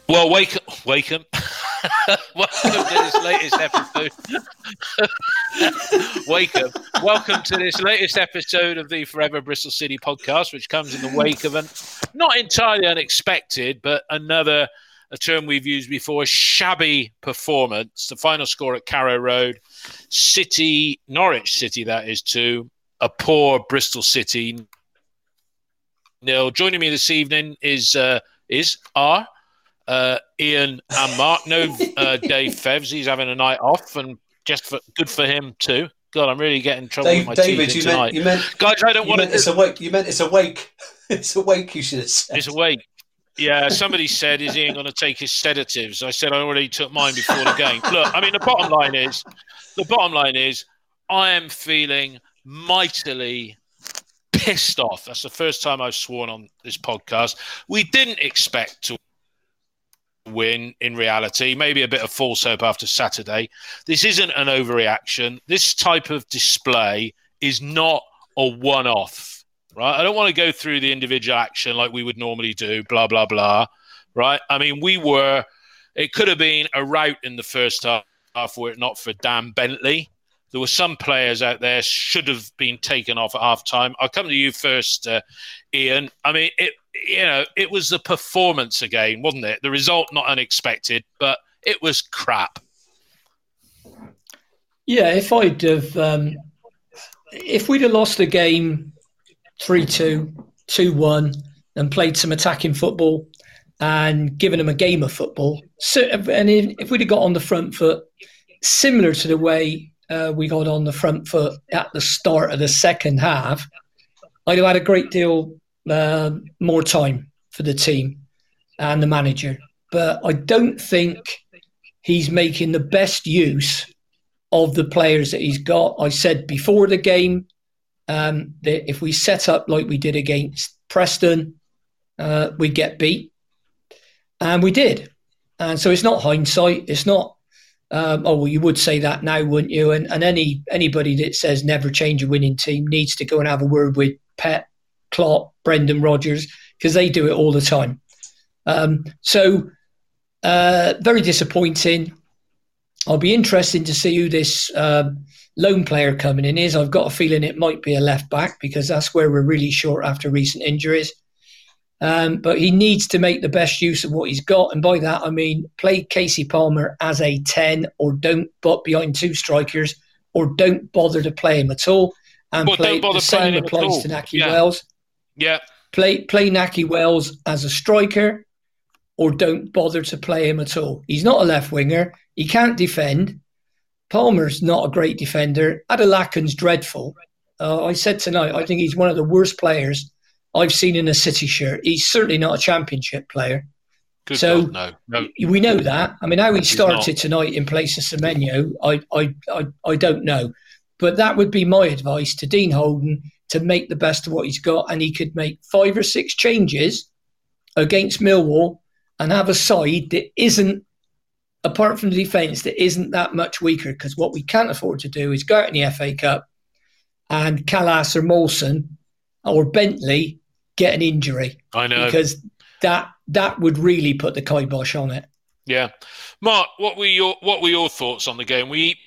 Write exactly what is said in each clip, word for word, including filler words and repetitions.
Well, wake up, wake up. Welcome to this latest episode. Wake up. Welcome to this latest episode of the Forever Bristol City podcast, which comes in the wake of an not entirely unexpected, but another, a term we've used before, shabby performance. The final score at Carrow Road, City, Norwich City, that is, to a poor Bristol City nil. Joining me this evening is uh, is R. Uh, Ian and Mark. No uh, Dave Fevs. He's having a night off, and just for, good for him too. God, I'm really getting in trouble Dave, with my David, teeth you tonight. meant, you meant, Guys, I don't want to. It's awake. You meant it's awake. It's awake. You should have said. It's awake. Yeah, somebody said, "Is Ian going to take his sedatives?" I said, "I already took mine before the game." Look, I mean, the bottom line is, the bottom line is, I am feeling mightily pissed off. That's the first time I've sworn on this podcast. We didn't expect to win in reality, maybe a bit of false hope after Saturday. This isn't an overreaction. This type of display is not a one-off, right? I don't want to go through the individual action like we would normally do, blah, blah, blah, right? I mean, we were, it could have been a rout in the first half were it not for Dan Bentley. There were some players out there should have been taken off at half-time. I'll come to you first, uh, Ian. I mean, it, you know, it was the performance again, wasn't it? The result not unexpected, but it was crap. Yeah, if I'd have, um, if we'd have lost the game three two, two one, and played some attacking football and given them a game of football, so, and if, if we'd have got on the front foot, similar to the way uh, we got on the front foot at the start of the second half, I'd have had a great deal Uh, more time for the team and the manager. But I don't think he's making the best use of the players that he's got. I said before the game um, that if we set up like we did against Preston, uh, we'd get beat. And we did. And so it's not hindsight. It's not, um, oh, well, you would say that now, wouldn't you? And, and any anybody that says never change a winning team needs to go and have a word with Pep, Klopp, Brendan Rodgers, because they do it all the time. Um, so, uh, very disappointing. I'll be interested to see who this uh, lone player coming in is. I've got a feeling it might be a left back because that's where we're really short after recent injuries. Um, but he needs to make the best use of what he's got. And by that, I mean, play Casey Palmer as a ten or don't butt behind two strikers or don't bother to play him at all. And well, play the same applies to Nahki yeah. Wells. Yeah. Play play Nahki Wells as a striker or don't bother to play him at all. He's not a left winger. He can't defend. Palmer's not a great defender. Adelakan's dreadful. Uh, I said tonight, I think he's one of the worst players I've seen in a City shirt. He's certainly not a championship player. Good so God, no. no. We know that. I mean, how he He's started not. tonight in place of Semenyo, I, I, I, I don't know. But that would be my advice to Dean Holden, to make the best of what he's got, and he could make five or six changes against Millwall and have a side that isn't, apart from the defence, that isn't that much weaker, because what we can't afford to do is go out in the F A Cup and Callas or Molson or Bentley get an injury. I know. Because that that would really put the kibosh on it. Yeah. Mark, what were your what were your thoughts on the game? We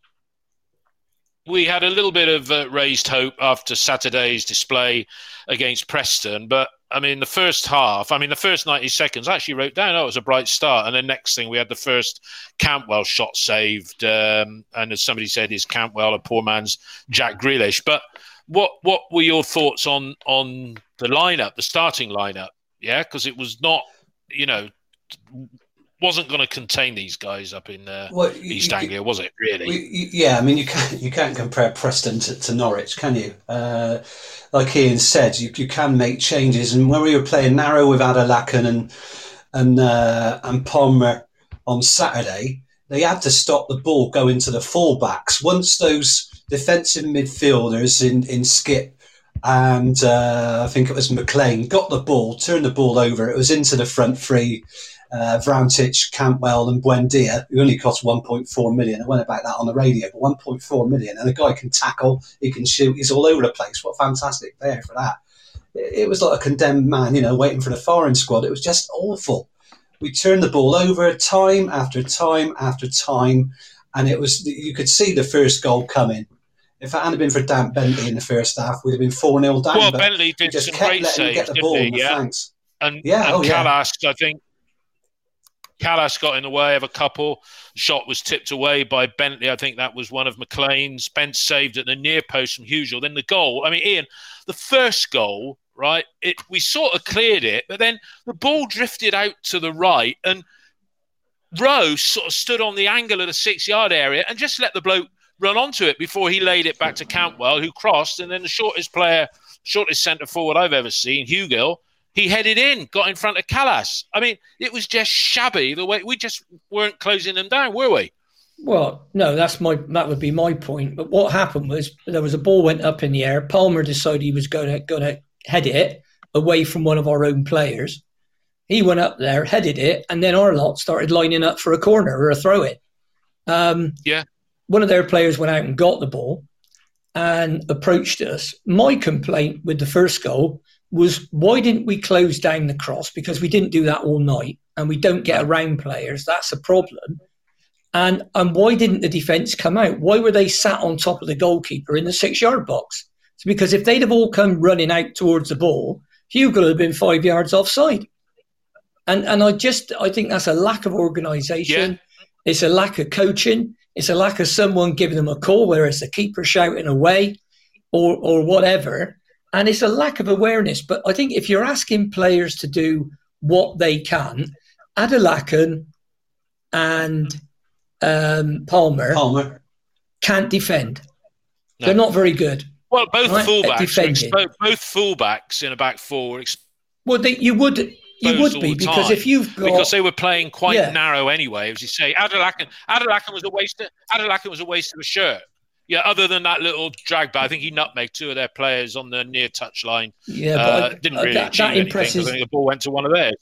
We had a little bit of uh, raised hope after Saturday's display against Preston. But, I mean, the first half, I mean, the first ninety seconds, I actually wrote down, oh, it was a bright start. And then next thing, we had the first Cantwell shot saved. Um, and as somebody said, is Cantwell a poor man's Jack Grealish? But what what were your thoughts on, on the lineup, the starting lineup? Yeah, because it was not, you know, wasn't going to contain these guys up in uh, well, you, East you, Anglia, was it? Really? You, yeah, I mean, you can't you can't compare Preston to, to Norwich, can you? Uh, like Ian said, you, you can make changes, and when we were playing narrow with Adelakan and and uh, and Palmer on Saturday, they had to stop the ball going to the fullbacks. Once those defensive midfielders in in Skip and uh, I think it was McLean got the ball, turned the ball over, it was into the front three. Uh, Vrancic, Cantwell and Buendia, who only cost one point four million. I went about that on the radio, but one point four million. And the guy can tackle, he can shoot, he's all over the place. What a fantastic player for that. It, it was like a condemned man, you know, waiting for the firing squad. It was just awful. we turned the ball over time after time after time, and it was you could see the first goal coming. If it hadn't been for Dan Bentley in the first half, we'd have been four nil down. Well, but Bentley did just some kept great letting saves, get the didn't ball he? in the Yeah. flanks. And, yeah, and oh, Callas, yeah. I think, Callas got in the way of a couple. Shot was tipped away by Bentley. I think that was one of McLean's. Spence saved at the near post from Hugel. Then the goal. I mean, Ian, the first goal, right? It we sort of cleared it, but then the ball drifted out to the right, and Rose sort of stood on the angle of the six-yard area and just let the bloke run onto it before he laid it back to Cantwell, who crossed, and then the shortest player, shortest centre forward I've ever seen, Hugel, he headed in, got in front of Callas. I mean, it was just shabby the way we just weren't closing them down, were we? Well, no, that's my that would be my point. But what happened was there was a ball went up in the air. Palmer decided he was going to going to head it away from one of our own players. He went up there, headed it, and then our lot started lining up for a corner or a throw in. Um, yeah. One of their players went out and got the ball and approached us. My complaint with the first goal was, why didn't we close down the cross? Because we didn't do that all night, and we don't get around players. That's a problem. And and why didn't the defence come out? Why were they sat on top of the goalkeeper in the six-yard box? It's because if they'd have all come running out towards the ball, Hugel would have been five yards offside. And and I just I think that's a lack of organisation. Yeah. It's a lack of coaching. It's a lack of someone giving them a call, whether it's the keeper shouting away or or whatever. And it's a lack of awareness. But I think if you're asking players to do what they can, Adelakan and um, Palmer, Palmer can't defend. No. They're not very good. Well, both right? fullbacks, both, both fullbacks in a back four. Well, they, you would. You would be, because if you've got... Because they were playing quite yeah. narrow anyway, as you say. Adelakan, Adelakan was a waste of, Adelakan was a waste of a shirt. Yeah, other than that little drag back, I think he nutmegged two of their players on the near touch line. Yeah, uh, but didn't really that, achieve that impresses, anything. I think the ball went to one of theirs.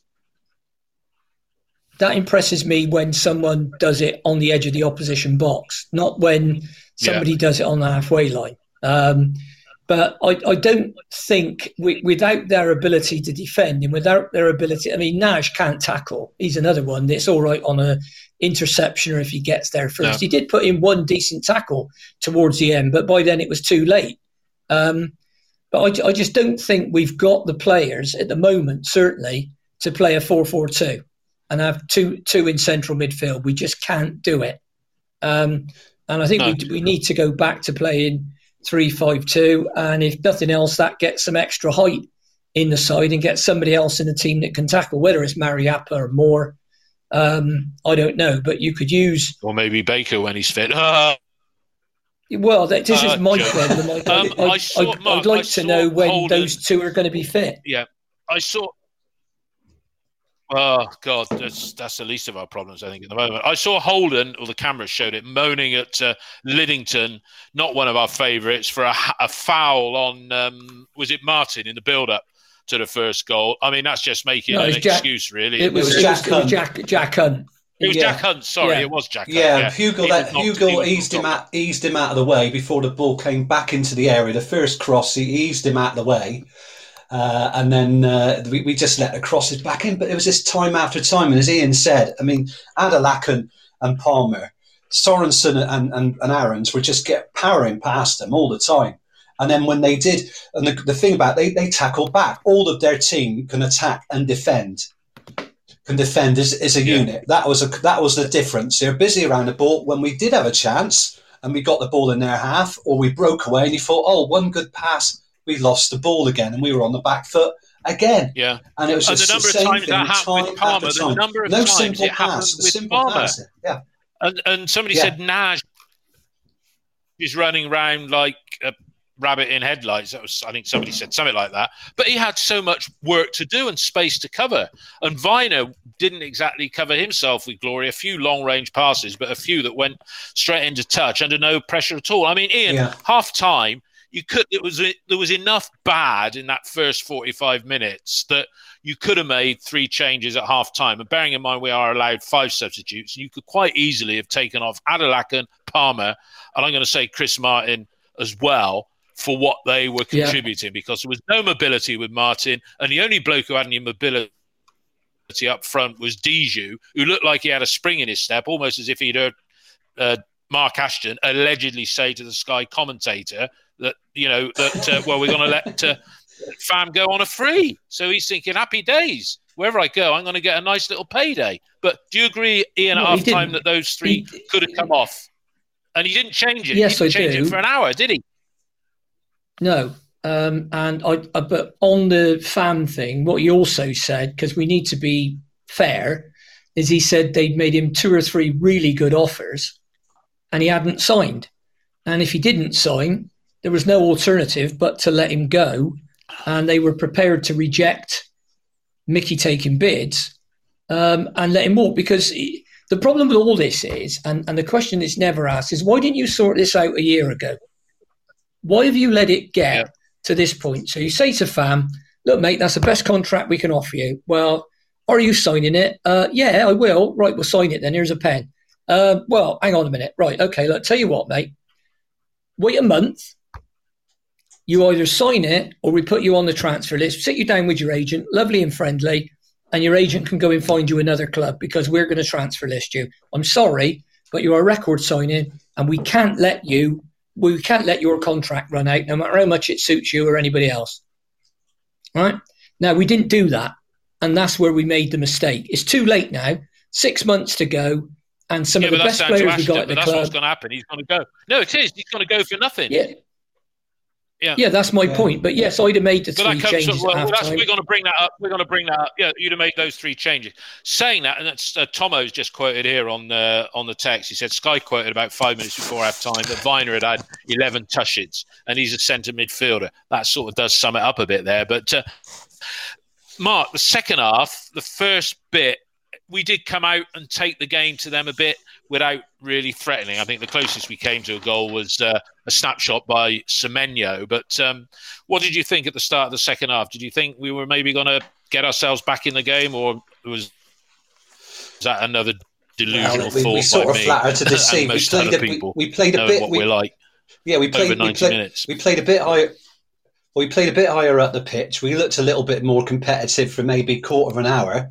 That impresses me when someone does it on the edge of the opposition box, not when somebody yeah. does it on the halfway line. Um, But I, I don't think we, without their ability to defend and without their ability, I mean, Nash can't tackle. He's another one that's all right on a interception or if he gets there first. No. He did put in one decent tackle towards the end, but by then it was too late. Um, but I, I just don't think we've got the players at the moment, certainly, to play a four four two and have two two in central midfield. We just can't do it. Um, and I think no. we, we need to go back to playing three five two, and if nothing else, that gets some extra height in the side and gets somebody else in the team that can tackle, whether it's Mariappa or Moore. Um, I don't know, but you could use... Or maybe Baker when he's fit. Well, that, this uh, is my problem. I, um, I, I saw, I'd, Mark, I'd like I to know when Holden, those two are going to be fit. Yeah, I saw... Oh, God, that's that's the least of our problems, I think, at the moment. I saw Holden, or the camera showed it, moaning at uh, Liddington, not one of our favourites, for a, a foul on, um, was it Martin, in the build-up to the first goal. I mean, that's just making no, an Jack, excuse, really. It was, it was, Jack, it was Jack, Jack Hunt. It was yeah. Jack Hunt, sorry, yeah. it was Jack Hunt. Yeah, yeah. Hugel, that, Hugel eased, him out, eased him out of the way before the ball came back into the area. The first cross, he eased him out of the way. Uh, and then uh, we, we just let the crosses back in. But it was this time after time. And as Ian said, I mean, Adelakan and Palmer, Sorensen and, and, and Aarons would just get powering past them all the time. And then when they did, and the, the thing about it, they, they tackled back. All of their team can attack and defend, can defend as, as a yeah. unit. That was a, that was the difference. They're busy around the ball. When we did have a chance and we got the ball in their half, or we broke away and you thought, oh, one good pass, we lost the ball again and we were on the back foot again. Yeah. And it was just the number the same of times thing, that happened with Palmer, the number of no times simple it pass, happened a with simple Palmer. pass. Yeah. And and somebody yeah. said Nash is running around like a rabbit in headlights. That was, I think somebody said something like that. But he had so much work to do and space to cover. And Viner didn't exactly cover himself with glory. A few long-range passes, but a few that went straight into touch under no pressure at all. I mean, Ian, yeah. half-time, You could. It was. There was enough bad in that first forty-five minutes that you could have made three changes at half time. And bearing in mind we are allowed five substitutes, you could quite easily have taken off Adelakan, Palmer, and I'm going to say Chris Martin as well for what they were contributing, yeah. because there was no mobility with Martin, and the only bloke who had any mobility up front was Dijou, who looked like he had a spring in his step, almost as if he'd heard uh, Mark Ashton allegedly say to the Sky commentator that, you know, that, uh, well, we're going to let uh, Fam go on a free. So he's thinking, happy days. Wherever I go, I'm going to get a nice little payday. But do you agree, Ian, no, at half time that those three he, could have come off? And he didn't change it. Yes, he didn't I change do. it for an hour, did he? No. Um, and I, I, but on the Fam thing, what he also said, because we need to be fair, is he said they'd made him two or three really good offers and he hadn't signed. And if he didn't sign, there was no alternative but to let him go. And they were prepared to reject Mickey taking bids um, and let him walk. Because he, the problem with all this is, and, and the question that's never asked is, why didn't you sort this out a year ago? Why have you let it get yeah. to this point? So you say to Fam, look, mate, that's the best contract we can offer you. Well, are you signing it? Uh, yeah, I will. Right, we'll sign it then. Here's a pen. Uh, well, hang on a minute. Right, okay, look, tell you what, mate. Wait a month. You either sign it or we put you on the transfer list, sit you down with your agent, lovely and friendly, and your agent can go and find you another club because we're going to transfer list you. I'm sorry, but you're a record signing and we can't let you We can't let your contract run out no matter how much it suits you or anybody else. Right? Now, we didn't do that. And that's where we made the mistake. It's too late now. Six months to go. And some yeah, of the best players we got at the that's club. That's what's going to happen. He's going to go. No, it is. He's going to go for nothing. Yeah. Yeah, yeah that's my yeah. point. But yes, I'd have made the but three changes well, at well, halftime. We're going to bring that up. We're going to bring that up. Yeah, you'd have made those three changes. Saying that, and that's uh, Tomo's just quoted here on the on the text. He said Sky quoted about five minutes before half time that Viner had had eleven touches, and he's a centre midfielder. That sort of does sum it up a bit there. But uh, Mark, the second half, the first bit, we did come out and take the game to them a bit without really threatening. I think the closest we came to a goal was uh, a snapshot by Semenyo. But um, what did you think at the start of the second half? Did you think we were maybe going to get ourselves back in the game, or was, was that another delusional well, we, thought we sort by of me flattered to deceive. most we played other a, people? We, we played a bit. What we, we're like. Yeah, we played over ninety we played, minutes. We played a bit higher. We played a bit higher up the pitch. We looked a little bit more competitive for maybe a quarter of an hour.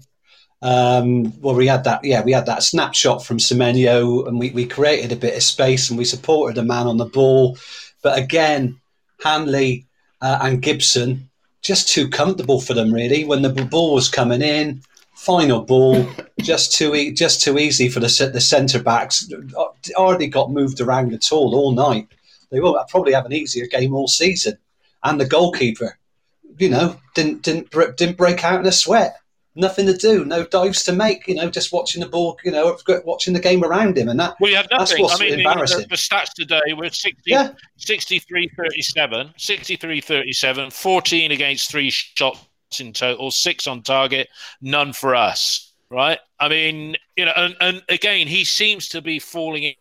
Um, well, we had that, yeah, we had that snapshot from Semenyo, and we, we created a bit of space and we supported a man on the ball. But again, Hanley uh, and Gibson, just too comfortable for them, really. When the ball was coming in, final ball, just too e- just too easy for the the centre backs. Hardly got moved around at all all night. They will probably have an easier game all season. And the goalkeeper, you know, didn't didn't didn't break out in a sweat. Nothing to do, no dives to make, you know, just watching the ball, you know, watching the game around him. And that, well, you had nothing. That's what's I mean, embarrassing. The, the stats today were sixty, yeah. sixty-three thirty-seven, sixty-three thirty-seven, fourteen against three shots in total, six on target, none for us, right? I mean, you know, and, and again, he seems to be falling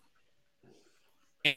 in,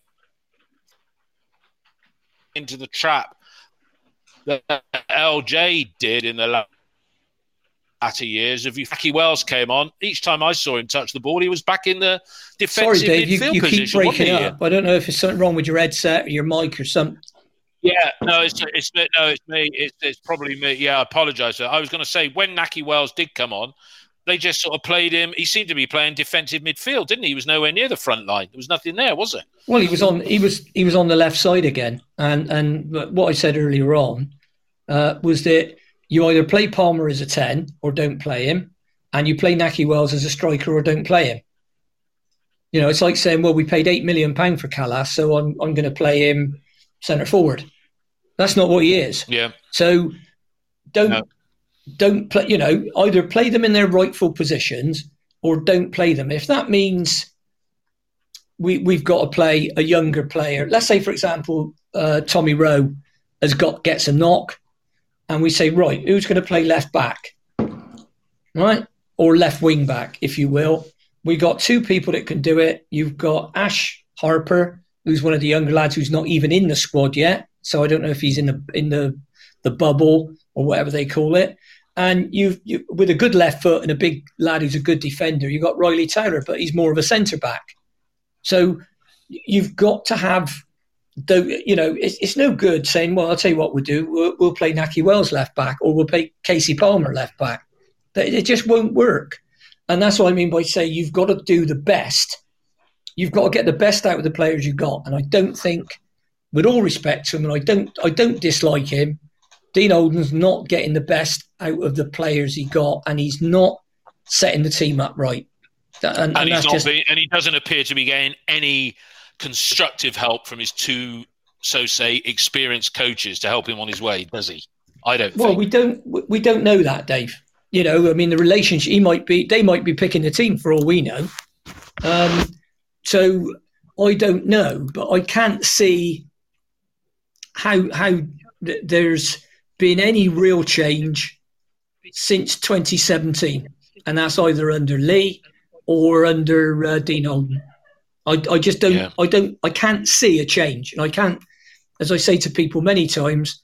into the trap that L J did in the last latter years. If Jackie Wells came on, each time I saw him touch the ball, he was back in the defensive Sorry, Dave, midfield you, you position. keep breaking up. I don't know if there's something wrong with your headset or your mic or something. Yeah, no, it's it's no, it's me. It's, it's probably me. Yeah, I apologise. I was going to say when Naki Wells did come on, they just sort of played him. He seemed to be playing defensive midfield, didn't he? He was nowhere near the front line. There was nothing there, was it? Well, he was on. He was he was on the left side again, and and what I said earlier on uh, was that you either play Palmer as a ten or don't play him, and you play Naki Wells as a striker or don't play him. You know, it's like saying, well, we paid eight million pounds for Callas, so I'm I'm going to play him centre forward. That's not what he is. Yeah. So don't no. don't play. You know, either play them in their rightful positions or don't play them. If that means we we've got to play a younger player, let's say, for example, uh, Tommy Rowe has got gets a knock, and we say, right, who's going to play left back, right, or left wing back, if you will. We got two people that can do it. You've got Ash Harper, who's one of the younger lads who's not even in the squad yet. So I don't know if he's in the in the, the bubble or whatever they call it. And you've you, with a good left foot and a big lad who's a good defender, you've got Riley Taylor, but he's more of a centre back. So you've got to have, the, you know, it's, it's no good saying, well, I'll tell you what we'll do. We'll, we'll play Naki Wells left back or we'll play Casey Palmer left back. It just won't work. And that's what I mean by saying you've got to do the best. You've got to get the best out of the players you've got. And I don't think, with all respect to him, and I don't, I don't dislike him, Dean Holden's not getting the best out of the players he got, and he's not setting the team up right. And, and, and, he's that's not just, being, and he doesn't appear to be getting any constructive help from his two, so say, experienced coaches to help him on his way, does he? I don't well, think. we don't we don't know that, Dave. You know, I mean, the relationship, he might be, they might be picking the team for all we know. Um, so I don't know, but I can't see how how th- there's been any real change since twenty seventeen, and that's either under Lee or under uh, Dean Holden. I, I just don't, yeah. I don't, I can't see a change, and I can't, as I say to people many times,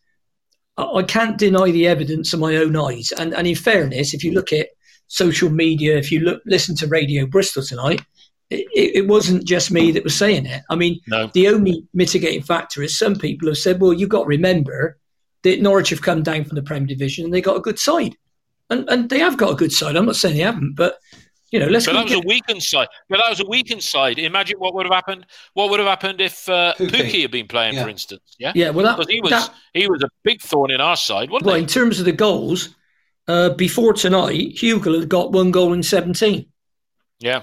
I can't deny the evidence of my own eyes. And, and in fairness, if you look at social media, if you look, listen to Radio Bristol tonight, it, it wasn't just me that was saying it. I mean, no. The only mitigating factor is some people have said, well, you've got to remember that Norwich have come down from the Premier Division and they got a good side. And and they have got a good side. I'm not saying they haven't, but, you know, let's But that was get... a weakened side. But that was a weakened side. Imagine what would have happened. What would have happened if uh, Pookie. Pookie had been playing, yeah. for instance? Yeah, yeah. Well, that, because he was that, he was a big thorn in our side, wasn't well, he? in terms of the goals, uh, before tonight, Hugill had got one goal in seventeen. Yeah.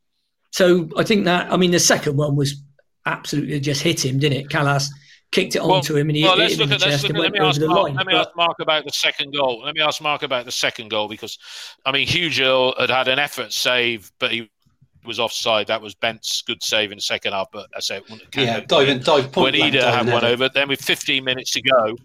So I think that, I mean, the second one was absolutely just hit him, didn't it? Callas kicked it well, onto him and he well, hit let's him look in at, the chest look and at, went let me over ask the Mark, line. Let me but, ask Mark about the second goal. Let me ask Mark about the second goal because, I mean, Hugill had had an effort save, but he was offside. That was Bent's good save in the second half. But I say, yeah, dive, dive, when Ida had one over, then with fifteen minutes to go,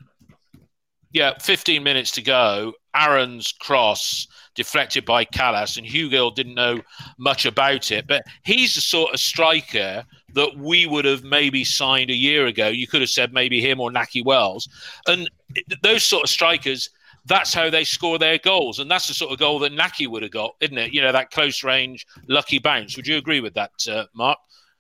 yeah, fifteen minutes to go, Aaron's cross deflected by Callas, and Hugill didn't know much about it. But he's the sort of striker that we would have maybe signed a year ago. You could have said maybe him or Nahki Wells. And those sort of strikers, that's how they score their goals. And that's the sort of goal that Nahki would have got, isn't it? You know, that close range, lucky bounce. Would you agree with that, uh, Mark?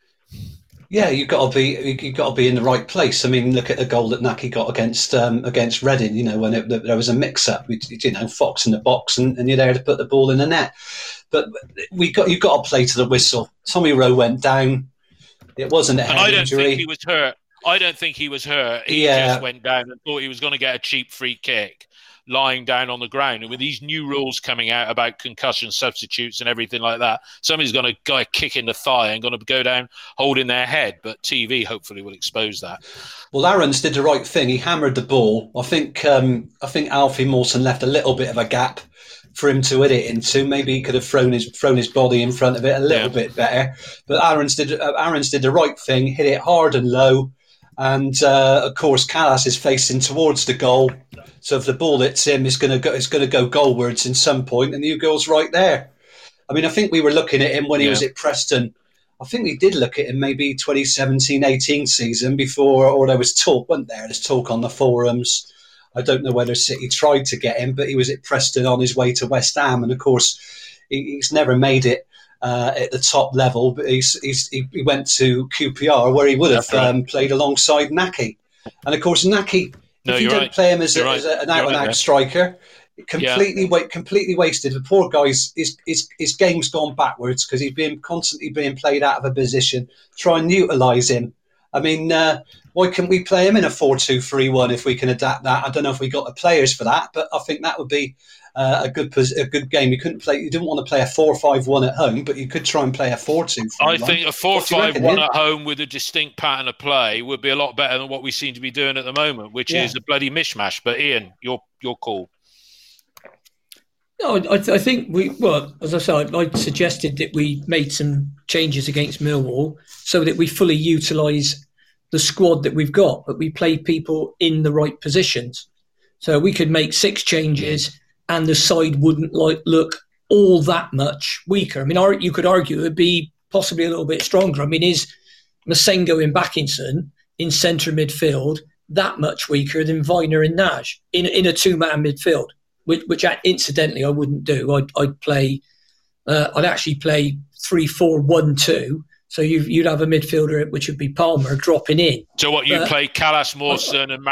Yeah, you've got to be you've got to be in the right place. I mean, look at the goal that Nahki got against um, against Reading. You know, when it, there was a mix-up, you know, Fox in the box, and, and you're there to put the ball in the net. But we got you've got to play to the whistle. Tommy Rowe went down. It wasn't a head and I don't injury. think he was hurt. I don't think he was hurt. He yeah. just went down and thought he was going to get a cheap free kick, lying down on the ground. And with these new rules coming out about concussion substitutes and everything like that, somebody's going to go a kick in the thigh and going to go down holding their head. But T V hopefully will expose that. Well, Aarons did the right thing. He hammered the ball. I think um, I think Alfie Mawson left a little bit of a gap for him to hit it into. Maybe he could have thrown his thrown his body in front of it a little yeah. bit better. But Aarons did uh, Aarons did the right thing. Hit it hard and low. And uh, of course, Callas is facing towards the goal. So if the ball hits him, it's going to go. It's going to go goalwards in some point, and Hugo's right there. I mean, I think we were looking at him when he yeah. was at Preston. I think we did look at him maybe twenty seventeen eighteen season before, or there was talk, wasn't there? There's talk on the forums. I don't know whether City tried to get him, but he was at Preston on his way to West Ham, and of course, he, he's never made it uh, at the top level. But he's, he's he went to Q P R where he would have right. um, played alongside Nahki, and of course Nahki. No, if you don't right. play him as, a, right. as a, an out-and-out right striker, completely yeah. wa- completely wasted. The poor guy's his, his, his game's gone backwards because he's been constantly being played out of a position. Try and utilise him. I mean, uh, why can't we play him in a four two three one if we can adapt that? I don't know if we got the players for that, but I think that would be uh, a good a good game. You couldn't play. You didn't want to play a four five one at home, but you could try and play a four two three one. I think a four five one at home with a distinct pattern of play would be a lot better than what we seem to be doing at the moment, which yeah. is a bloody mishmash. But Ian, your your call. No, I, I think we, well, as I said, I suggested that we made some changes against Millwall so that we fully utilise the squad that we've got, but we play people in the right positions. So we could make six changes and the side wouldn't like look all that much weaker. I mean, you could argue it would be possibly a little bit stronger. I mean, is Masengo and Backinson in centre midfield that much weaker than Viner and Naj in, in a two-man midfield? Which, which incidentally I wouldn't do. I'd, I'd play. Uh, I'd actually play three, four, one, two. So you'd, you'd have a midfielder which would be Palmer dropping in. So what you uh, play Callas, Mawson, uh, and Mari.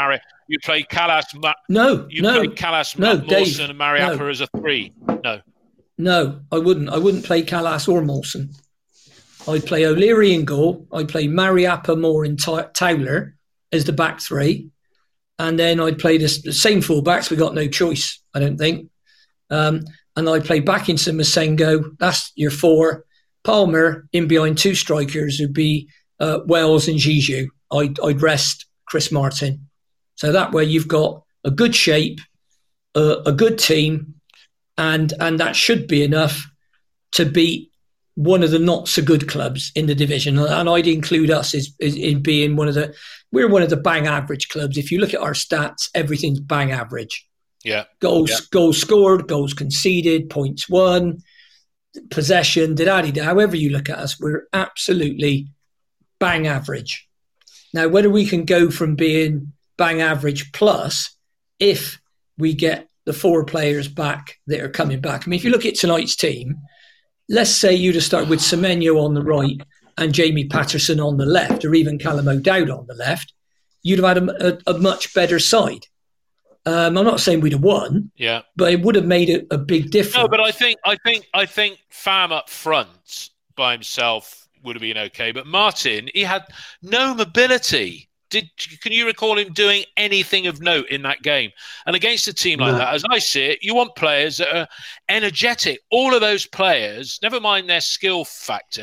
You played Callas. Ma- no, you no, played Callas, no, Mawson, Dave, and Mariappa no. as a three. No, no, I wouldn't. I wouldn't play Callas or Mawson. I'd play O'Leary in goal. I'd play Mariappa, Moore, and T- Towler as the back three, and then I'd play the, the same fullbacks. We got no choice, I don't think. Um, and I'd play Backinson, Masengo. That's your four. Palmer in behind two strikers would be uh, Wells and Zizou. I'd, I'd rest Chris Martin. So that way you've got a good shape, uh, a good team, and and that should be enough to beat one of the not so good clubs in the division. And I'd include us as, as in being one of the, we're one of the bang average clubs. If you look at our stats, everything's bang average. Yeah. Goals, yeah. goals scored, goals conceded, points won, possession, da-da-da, however you look at us, we're absolutely bang average. Now, whether we can go from being bang average plus if we get the four players back that are coming back. I mean, if you look at tonight's team, let's say you'd have started with Semenyo on the right and Jamie Patterson on the left, or even Callum O'Dowd on the left, you'd have had a, a, a much better side. Um, I'm not saying we'd have won, yeah, but it would have made a, a big difference. No, but I think I think I think Pham up front by himself would have been okay. But Martin, he had no mobility. Did can you recall him doing anything of note in that game? And against a team like no. that, as I see it, you want players that are energetic. All of those players, never mind their skill factor,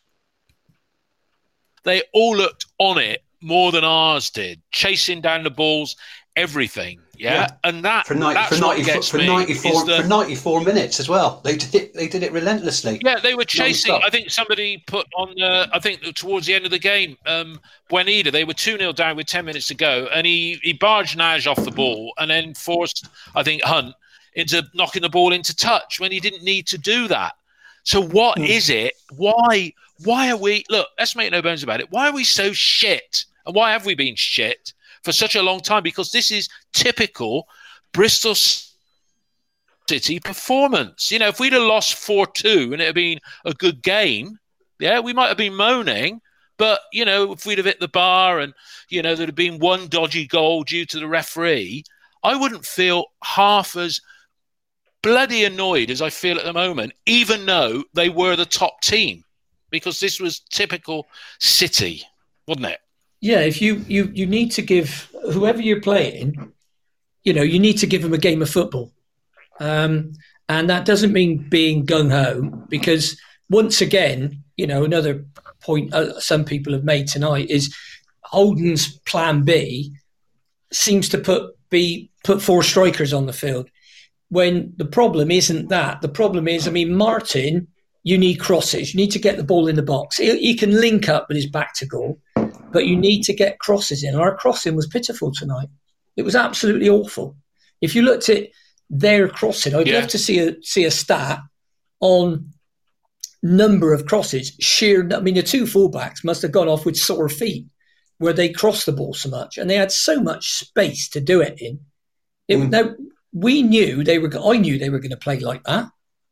they all looked on it more than ours did, chasing down the balls, everything. Yeah, yeah. and that for, ninety, that's for, what ninety, gets for me ninety-four the, for ninety-four minutes as well. They did it. They did it relentlessly. Yeah, they were chasing. Non-stop. I think somebody put on. Uh, I think towards the end of the game, um, Buenida, they were two nil down with ten minutes to go, and he he barged Naj off the ball and then forced, I think, Hunt into knocking the ball into touch when he didn't need to do that. So what mm. is it? Why why are we? Look, let's make no bones about it. Why are we so shit? And why have we been shit for such a long time? Because this is typical Bristol City performance. You know, if we'd have lost four two and it had been a good game, yeah, we might have been moaning. But, you know, if we'd have hit the bar and, you know, there'd have been one dodgy goal due to the referee, I wouldn't feel half as bloody annoyed as I feel at the moment, even though they were the top team, because this was typical City, wasn't it? Yeah, if you, you, you need to give whoever you're playing, you know, you need to give them a game of football. Um, and that doesn't mean being gung-ho, because once again, you know, another point uh, some people have made tonight is Holden's plan B seems to put be put four strikers on the field, when the problem isn't that. The problem is, I mean, Martin, you need crosses. You need to get the ball in the box. He, he can link up with his back to goal, but you need to get crosses in. Our crossing was pitiful tonight. It was absolutely awful. If you looked at their crossing, I'd yeah. love to see a see a stat on number of crosses. Sheer, I mean, the two fullbacks must have gone off with sore feet where they crossed the ball so much, and they had so much space to do it in. It, mm. Now we knew they were. I knew they were going to play like that,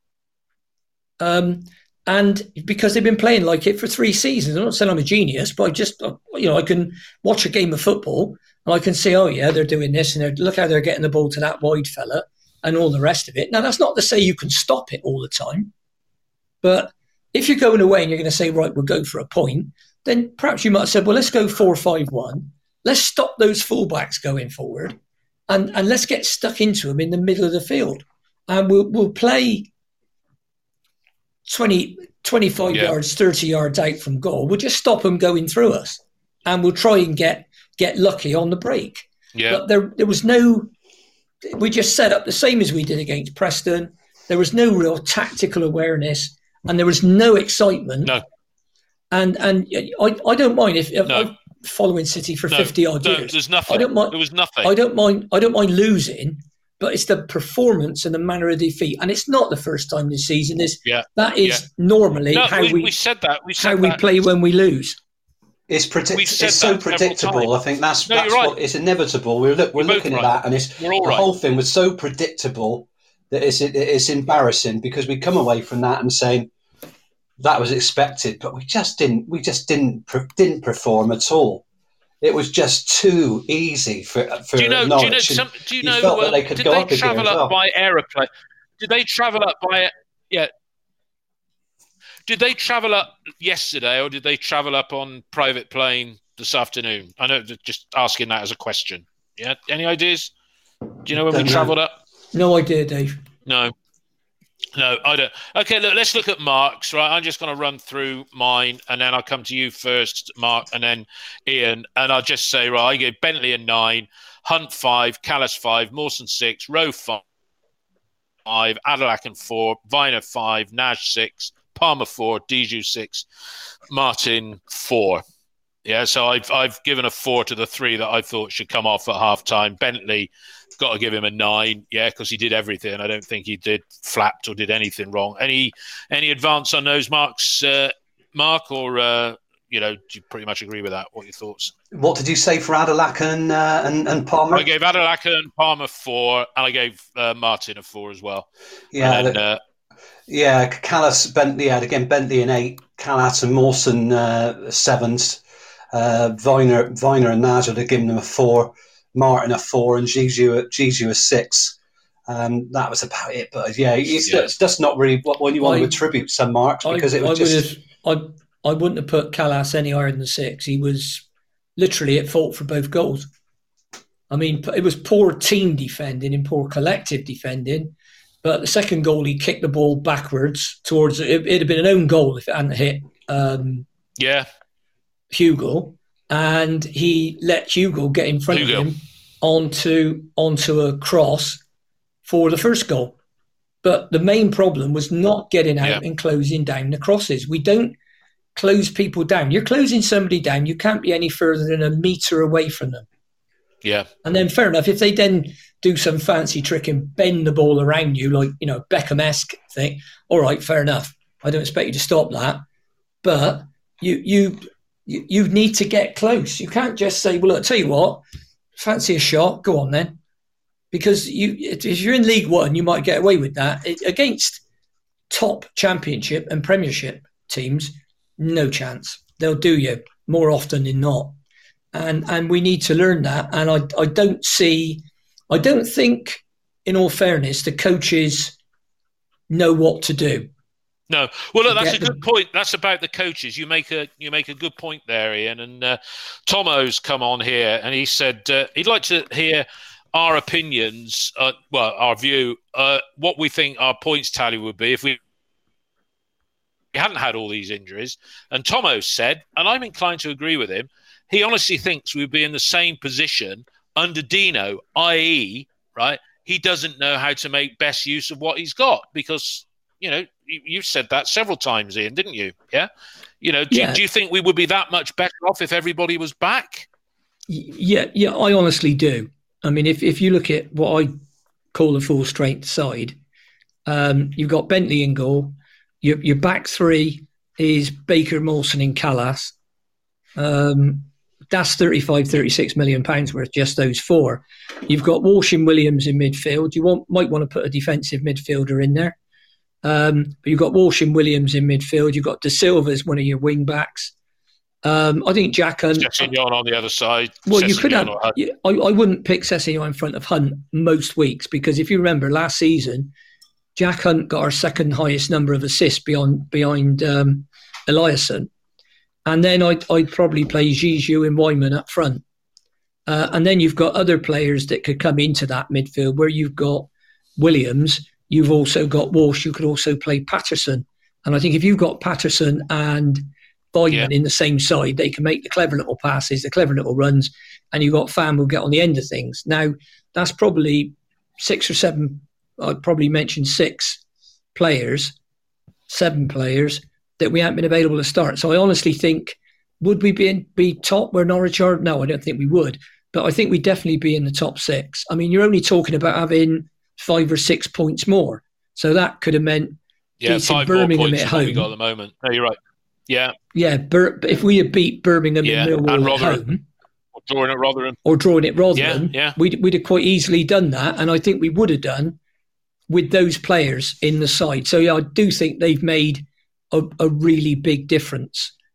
um, and because they've been playing like it for three seasons. I'm not saying I'm a genius, but I just, you know, I can watch a game of football and I can see, oh yeah, they're doing this, and they're, look how they're getting the ball to that wide fella, and all the rest of it. Now that's not to say you can stop it all the time, but if you're going away and you're going to say, right, we'll go for a point, then perhaps you might have said, well, let's go four five one. Let's stop those fullbacks going forward, and, and let's get stuck into them in the middle of the field. And we'll we'll play twenty, twenty-five yeah. yards, thirty yards out from goal. We'll just stop them going through us, and we'll try and get get lucky on the break. Yeah. But there there was no, we just set up the same as we did against Preston. There was no real tactical awareness, and there was no excitement. No. And and I, I don't mind if, if no. I'm following City for no. fifty odd no, years. There's nothing. I don't mind, there was nothing. I don't mind. I don't mind losing, but it's the performance and the manner of defeat. And it's not the first time this season. This yeah. that is yeah. normally no, how we, we, we said that. We said how that. we play when we lose. It's predict- It's so predictable. I think that's no, that's right. what it's inevitable. We're look, we're You're looking at right. that, and it's the right. whole thing was so predictable that it's it, it's embarrassing, because we come away from that and saying that was expected, but we just didn't. We just didn't didn't perform at all. it was just too easy for for do you know? Norwich. Do you know? Some, do you, you know? felt Um, that they could did go they up a gear travel as up well. by aeroplane? Did they travel up by? Yeah. Did they travel up yesterday, or did they travel up on private plane this afternoon? I know, just asking that as a question. Yeah. Any ideas? Do you know when Don't we know. travelled up? No idea, Dave. No. No, I don't. Okay, look, let's look at Mark's, right? I'm just going to run through mine, and then I'll come to you first, Mark, and then Ian. And I'll just say, right, I give Bentley a nine, Hunt five, Callas five, Mawson six, Rowe five, Adelakan four, Viner five, Nash six, Palmer four, Diju six, Martin four. Yeah, so I've I've given a four to the three that I thought should come off at half time. Bentley, got to give him a nine, yeah, because he did everything. I don't think he did flapped or did anything wrong. Any any advance on those marks, uh, Mark, or uh, you know, do you pretty much agree with that? What are your thoughts? What did you say for Adelakan and, uh, and and Palmer? I gave Adelakan and Palmer four, and I gave uh, Martin a four as well. Yeah, and then, the, uh, yeah. Callas, Bentley had again. Bentley an eight, Callas and Mawson uh, sevens. Uh, Viner, Viner and Naj would have given them a four, Martin a four, and Giju, Giju a six. Um, that was about it. But yeah, it's, yeah. it's just not really what when you want I, to attribute some marks because I, it was I just. Have, I I wouldn't have put Callas any higher than six. He was literally at fault for both goals. I mean, it was poor team defending and poor collective defending. But the second goal, he kicked the ball backwards towards it. It'd have been an own goal if it hadn't hit. Um, yeah. Hugo, and he let Hugo get in front Hugo. of him onto onto a cross for the first goal. But the main problem was not getting out yeah. and closing down the crosses. We don't close people down. You're closing somebody down, you can't be any further than a metre away from them. Yeah. And then fair enough, if they then do some fancy trick and bend the ball around you, like, you know, Beckham-esque thing, all right, fair enough. I don't expect you to stop that. But you you You, you need to get close. You can't just say, well, look, I'll tell you what, fancy a shot, go on then. Because you, if you're in League One, you might get away with that. It, against top Championship and Premiership teams, no chance. They'll do you more often than not. And and we need to learn that. And I, I don't see, I don't think, in all fairness, the coaches know what to do. No, well, look, that's a good point. That's about the coaches. You make a you make a good point there, Ian. And uh, Tomo's come on here, and he said uh, he'd like to hear our opinions. Uh, well, our view, uh, what we think our points tally would be if we hadn't had all these injuries. And Tomo said, and I'm inclined to agree with him. He honestly thinks we'd be in the same position under Dino, that is, right? He doesn't know how to make best use of what he's got because. You know, you've said that several times, Ian, didn't you? Yeah. You know, do, yeah. do you think we would be that much better off if everybody was back? Yeah, yeah, I honestly do. I mean, if, if you look at what I call the full strength side, um, you've got Bentley in goal. Your, your back three is Baker, Mawson and Callas. Um, that's thirty-five, thirty-six million pounds worth, just those four. You've got Walsh and Williams in midfield. You want, might want to put a defensive midfielder in there. Um, but you've got Walsh and Williams in midfield. You've got De Silva as one of your wing backs. Um, I think Jack Hunt. Sessegnon on the other side. Well, Sessegnon you could have. I, I wouldn't pick Sessegnon in front of Hunt most weeks because if you remember last season, Jack Hunt got our second highest number of assists beyond behind um, Eliasson, and then I'd, I'd probably play Giju and Wyman up front, uh, and then you've got other players that could come into that midfield where you've got Williams. You've also got Walsh. You could also play Patterson. And I think if you've got Patterson and Boyman yeah. in the same side, they can make the clever little passes, the clever little runs, and you've got Pham who'll get on the end of things. Now, that's probably six or seven, I'd probably mention six players, seven players that we haven't been available to start. So I honestly think, would we be, in, be top where Norwich are? No, I don't think we would. But I think we'd definitely be in the top six. I mean, you're only talking about having five or six points more. So that could have meant yeah, beating five Birmingham more points at than home. we got at the moment. No, you're right. Yeah. Yeah, Bur- if we had beat Birmingham yeah. and Millwall and at home. Or drawing it Rotherham. Or drawing it Rotherham. Yeah, yeah. We'd, we'd have quite easily done that. And I think we would have done with those players in the side. So yeah, I do think they've made a, a really big difference.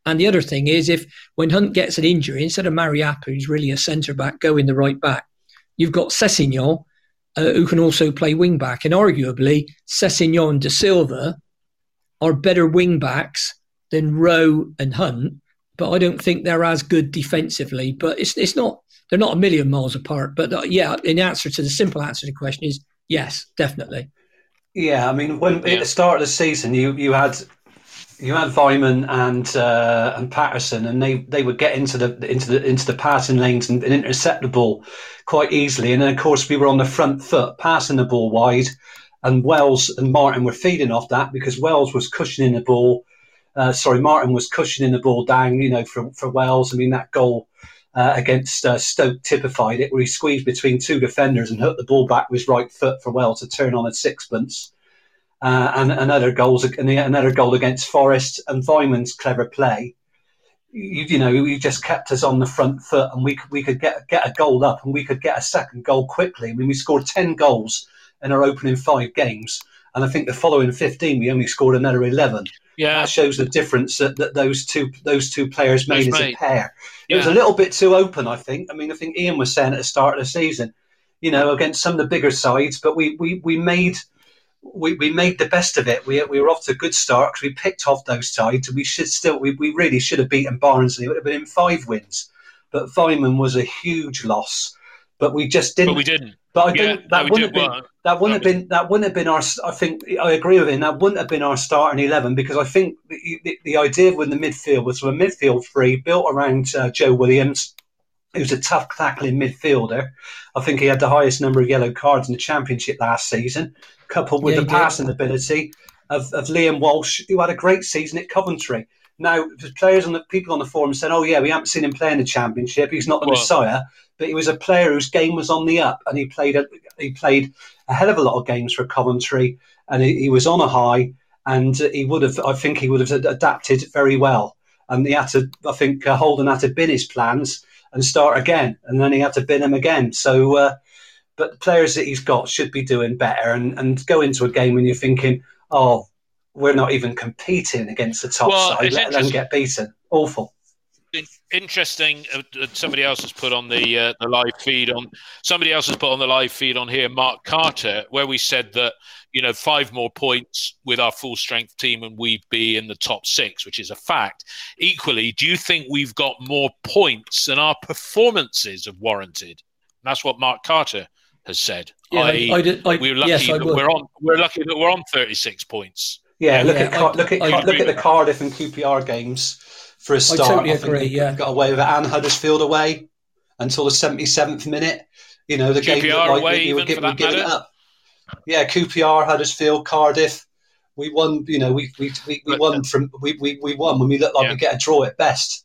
And the other thing is, if when Hunt gets an injury, instead of Mariappa, who's really a centre-back, go in the right back, you've got Sessegnon, uh, who can also play wing-back. And arguably, Sessegnon and De Silva are better wing-backs than Rowe and Hunt, but I don't think they're as good defensively. But it's it's not they're not a million miles apart. But uh, yeah, in answer to the simple answer to the question is yes, definitely. Yeah, I mean, when yeah. at the start of the season, you you had you had Weimann and uh, and Patterson, and they, they would get into the into the into the passing lanes and, and intercept the ball quite easily. And then, of course, we were on the front foot, passing the ball wide, and Wells and Martin were feeding off that because Wells was cushioning the ball. Uh, sorry, Martin was cushioning the ball down, you know, for for Wells. I mean, that goal uh, against uh, Stoke typified it, where he squeezed between two defenders and hooked the ball back with his right foot for Wells to turn on a sixpence. Uh, and another goals, and another goal against Forest, and Weimann's clever play. You, you know, you just kept us on the front foot, and we could we could get get a goal up, and we could get a second goal quickly. I mean, we scored ten goals in our opening five games, and I think the following fifteen we only scored another eleven. Yeah, that shows the difference that, that those two those two players made those as made. a pair. It yeah. was a little bit too open, I think. I mean, I think Ian was saying at the start of the season, you know, against some of the bigger sides, but we we we made. We, we made the best of it. We we were off to a good start because we picked off those sides, and we should still we, we really should have beaten Barnsley. It would have been in five wins, but Weimann was a huge loss. But we just didn't. But we didn't. But I yeah, don't. That no, wouldn't have been. Well. That wouldn't no, have been. That wouldn't have been our. I think I agree with him. That wouldn't have been our starting eleven because I think the, the, the idea with the midfield was a midfield three built around uh, Joe Williams, who's a tough tackling midfielder. I think he had the highest number of yellow cards in the Championship last season, coupled with yeah, the passing did. ability of, of Liam Walsh, who had a great season at Coventry. Now, the players and the people on the forum said, oh, yeah, we haven't seen him play in the Championship. He's not the well, Messiah, but he was a player whose game was on the up, and he played a, he played a hell of a lot of games for Coventry, and he, he was on a high, and he would have, I think he would have adapted very well. And he had to, I think uh, Holden had to bin his plans and start again, and then he had to bin him again. So, uh, but the players that he's got should be doing better, and, and go into a game when you're thinking, oh, we're not even competing against the top well, side, let alone get beaten. Awful. Interesting. Uh, somebody else has put on the uh, the live feed on. Somebody else has put on the live feed on here, Mark Carter, where we said that you know five more points with our full strength team and we'd be in the top six, which is a fact. Equally, do you think we've got more points than our performances have warranted? And that's what Mark Carter has said. Yeah, I, I, did, I, we're lucky yes, that we're on. We're lucky that we're on thirty-six points. Yeah, look yeah, at Car- I, look at I, look at the Cardiff and Q P R games for a start. I totally I agree. think yeah, we got away with it, and Huddersfield away until the seventy-seventh minute. You know, the Q P R game looked like away we, we were, even we were giving it matter. up. Yeah, Q P R, Huddersfield, Cardiff. We won. You know, we we we, we won from we, we we won when we looked like yeah. we get a draw at best.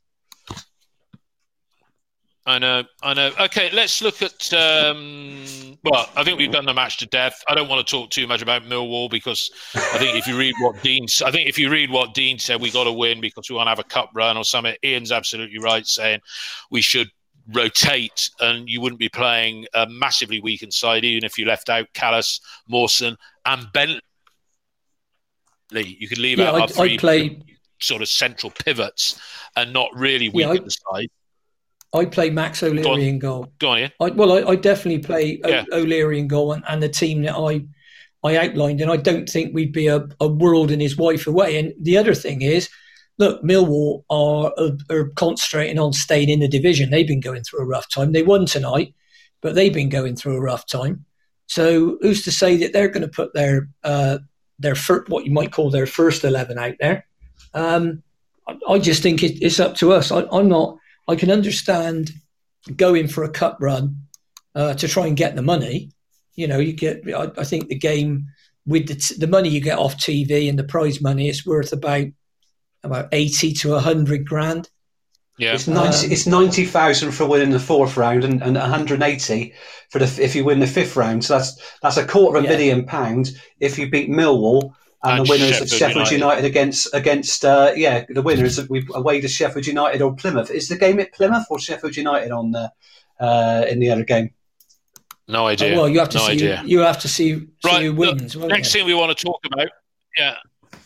I know, I know. Okay, let's look at. Um, well, I think we've done the match to death. I don't want to talk too much about Millwall because I think if you read what Dean, I think if you read what Dean said, we got to win because we want to have a cup run or something. Ian's absolutely right, saying we should rotate, and you wouldn't be playing a massively weakened side even if you left out Callas, Mawson, and Bentley. You could leave yeah, out our I'd, three I'd play sort of central pivots and not really weaken yeah, the side. I play Max O'Leary in goal. Go on, yeah. I, well, I, I definitely play o- yeah. O'Leary in goal, and, and the team that I I outlined, and I don't think we'd be a, a world and his wife away. And the other thing is, look, Millwall are, are are concentrating on staying in the division. They've been going through a rough time. They won tonight, but they've been going through a rough time. So who's to say that they're going to put their uh, their fir- what you might call their first eleven out there? Um, I, I just think it, it's up to us. I, I'm not. I can understand going for a cup run uh, to try and get the money. You know, you get. I, I think the game with the, t- the money you get off T V and the prize money, it's worth about about eighty to a hundred grand. Yeah, it's ninety. Um, it's ninety thousand for winning the fourth round, and, and one hundred eighty for the if you win the fifth round. So that's that's a quarter of a yeah. million pound if you beat Millwall. And, and the winners Sheffield of Sheffield United, United against against uh, yeah the winners of we away to Sheffield United or Plymouth. Is the game at Plymouth or Sheffield United on the uh, in the other game? No idea. Oh, well, you have to no see. Idea. You have to see, see right, who wins. Look, next you? thing we want to talk about, yeah.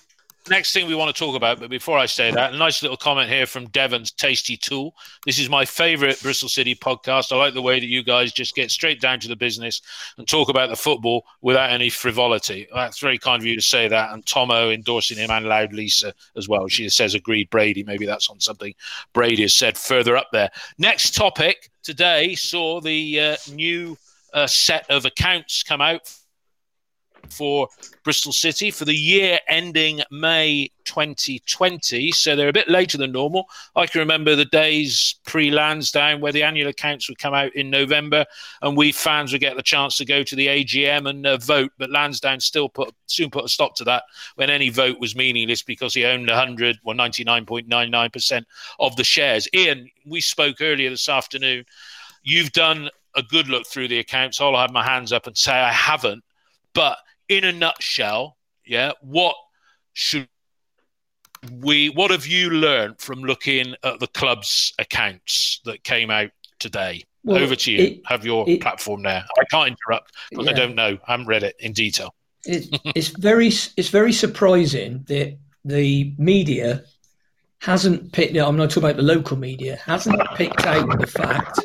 next thing we want to talk about, but before I say that, a nice little comment here from Devon's Tasty Tool. This is my favourite Bristol City podcast. I like the way that you guys just get straight down to the business and talk about the football without any frivolity. That's very kind of you to say that. And Tomo endorsing him, and Loud Lisa as well. She says, agreed, Brady. Maybe that's on something Brady has said further up there. Next topic today saw the uh, new uh, set of accounts come out for Bristol City for the year ending May twenty twenty. So they're a bit later than normal. I can remember the days pre-Lansdowne where the annual accounts would come out in November and we fans would get the chance to go to the A G M and uh, vote. But Lansdowne still put soon put a stop to that when any vote was meaningless because he owned one hundred or ninety-nine point nine nine percent of the shares. Ian, we spoke earlier this afternoon. You've done a good look through the accounts. I'll have my hands up and say I haven't. But in a nutshell, yeah, what should we, what have you learned from looking at the club's accounts that came out today? Well, over to you. It, have your it, platform there. I can't interrupt because yeah. I don't know. I haven't read it in detail. It, it's very, it's very surprising that the media hasn't picked. I'm not talking about the local media. Hasn't picked out the fact.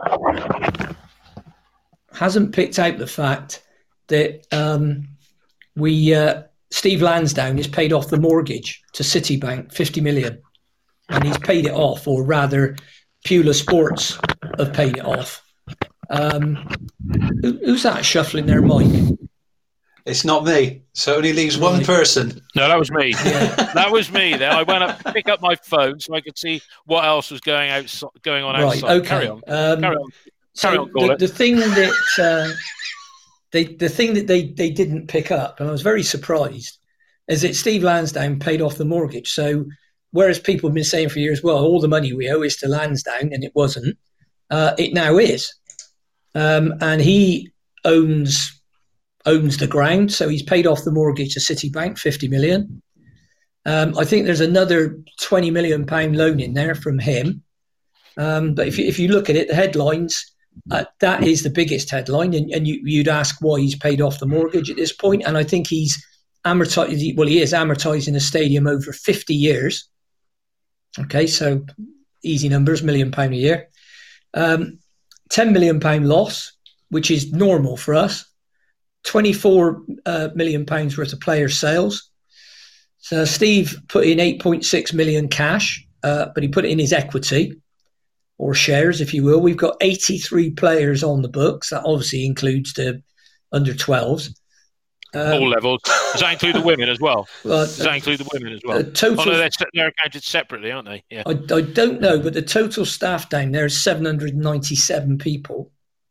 Hasn't picked out the fact that. Um, We uh, Steve Lansdowne has paid off the mortgage to Citibank, fifty million, and he's paid it off, or rather, Pula Sports have paid it off. Um, who, who's that shuffling their mic? It's not me, so it only leaves right. one person. No, that was me. Yeah. That was me. Then I went up to pick up my phone so I could see what else was going out, going on outside. Right. Okay. Carry on. Um, Carry on. So Carry on. The, the thing that. Uh, They, the thing that they, they didn't pick up, and I was very surprised, is that Steve Lansdowne paid off the mortgage. So whereas people have been saying for years, well, all the money we owe is to Lansdowne, and it wasn't, uh, it now is. Um, and he owns owns the ground, so he's paid off the mortgage to Citibank, fifty million. Um, I think there's another twenty million pound loan in there from him. Um, but if you, if you look at it, the headlines... Uh, that is the biggest headline, and, and you, you'd ask why he's paid off the mortgage at this point. And I think he's amortized. Well, he is amortizing a stadium over fifty years. Okay, so easy numbers, million pound a year, um, ten million pound loss, which is normal for us. Twenty-four uh, million pounds worth of player sales. So Steve put in eight point six million cash, uh, but he put it in his equity. Or shares, if you will. We've got eighty-three players on the books. That obviously includes the under twelves. Um, All levels. Does that include the women as well? well Does that include the women as well? Total, oh, no, they're, they're accounted separately, aren't they? Yeah. I, I don't know, but the total staff down there is seven hundred ninety-seven people.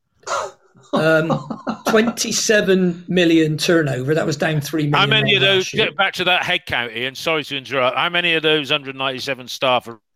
Um, twenty-seven million turnover. That was down three million. How many of those, get back to that head count, Ian, sorry to interrupt. How many of those one hundred ninety-seven staff are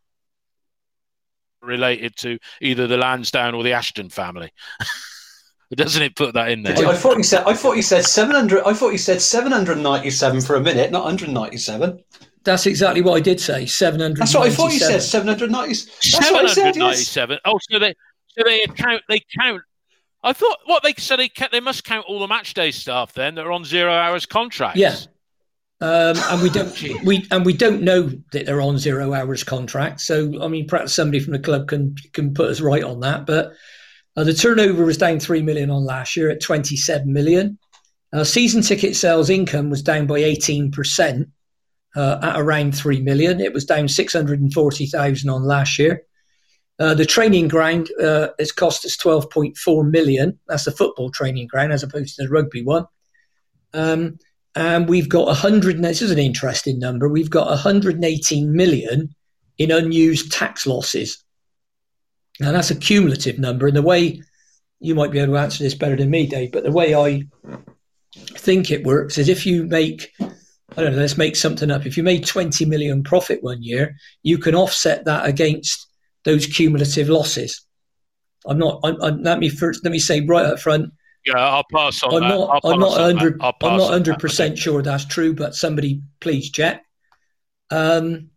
related to either the Lansdowne or the Ashton family? Doesn't it put that in there? I thought you said. I thought you said seven hundred. I thought you said seven hundred ninety-seven for a minute, not one hundred ninety-seven. That's exactly what I did say. Seven hundred. That's what I thought you said. Seven hundred ninety. Seven hundred ninety-seven. Oh, so they so they count. They count. I thought what they said. They they must count all the match day staff then that are on zero hours contracts. Yeah. Um, and we don't we and we don't know that they're on zero hours contracts. So I mean, perhaps somebody from the club can can put us right on that. But uh, the turnover was down three million on last year at twenty-seven million. Uh, season ticket sales income was down by eighteen percent uh, at around three million. It was down six hundred and forty thousand on last year. Uh, the training ground uh, has cost us twelve point four million. That's the football training ground as opposed to the rugby one. Um, And we've got one hundred, this is an interesting number, we've got one hundred eighteen million in unused tax losses. Now that's a cumulative number. And the way, you might be able to answer this better than me, Dave, but the way I think it works is if you make, I don't know, let's make something up. If you made twenty million profit one year, you can offset that against those cumulative losses. I'm not, I'm, I'm, let me first, let me say right up front, yeah, I'll pass on I'm that. not, I'm not one hundred, I'm not one hundred percent sure that's true, but somebody please check. Um,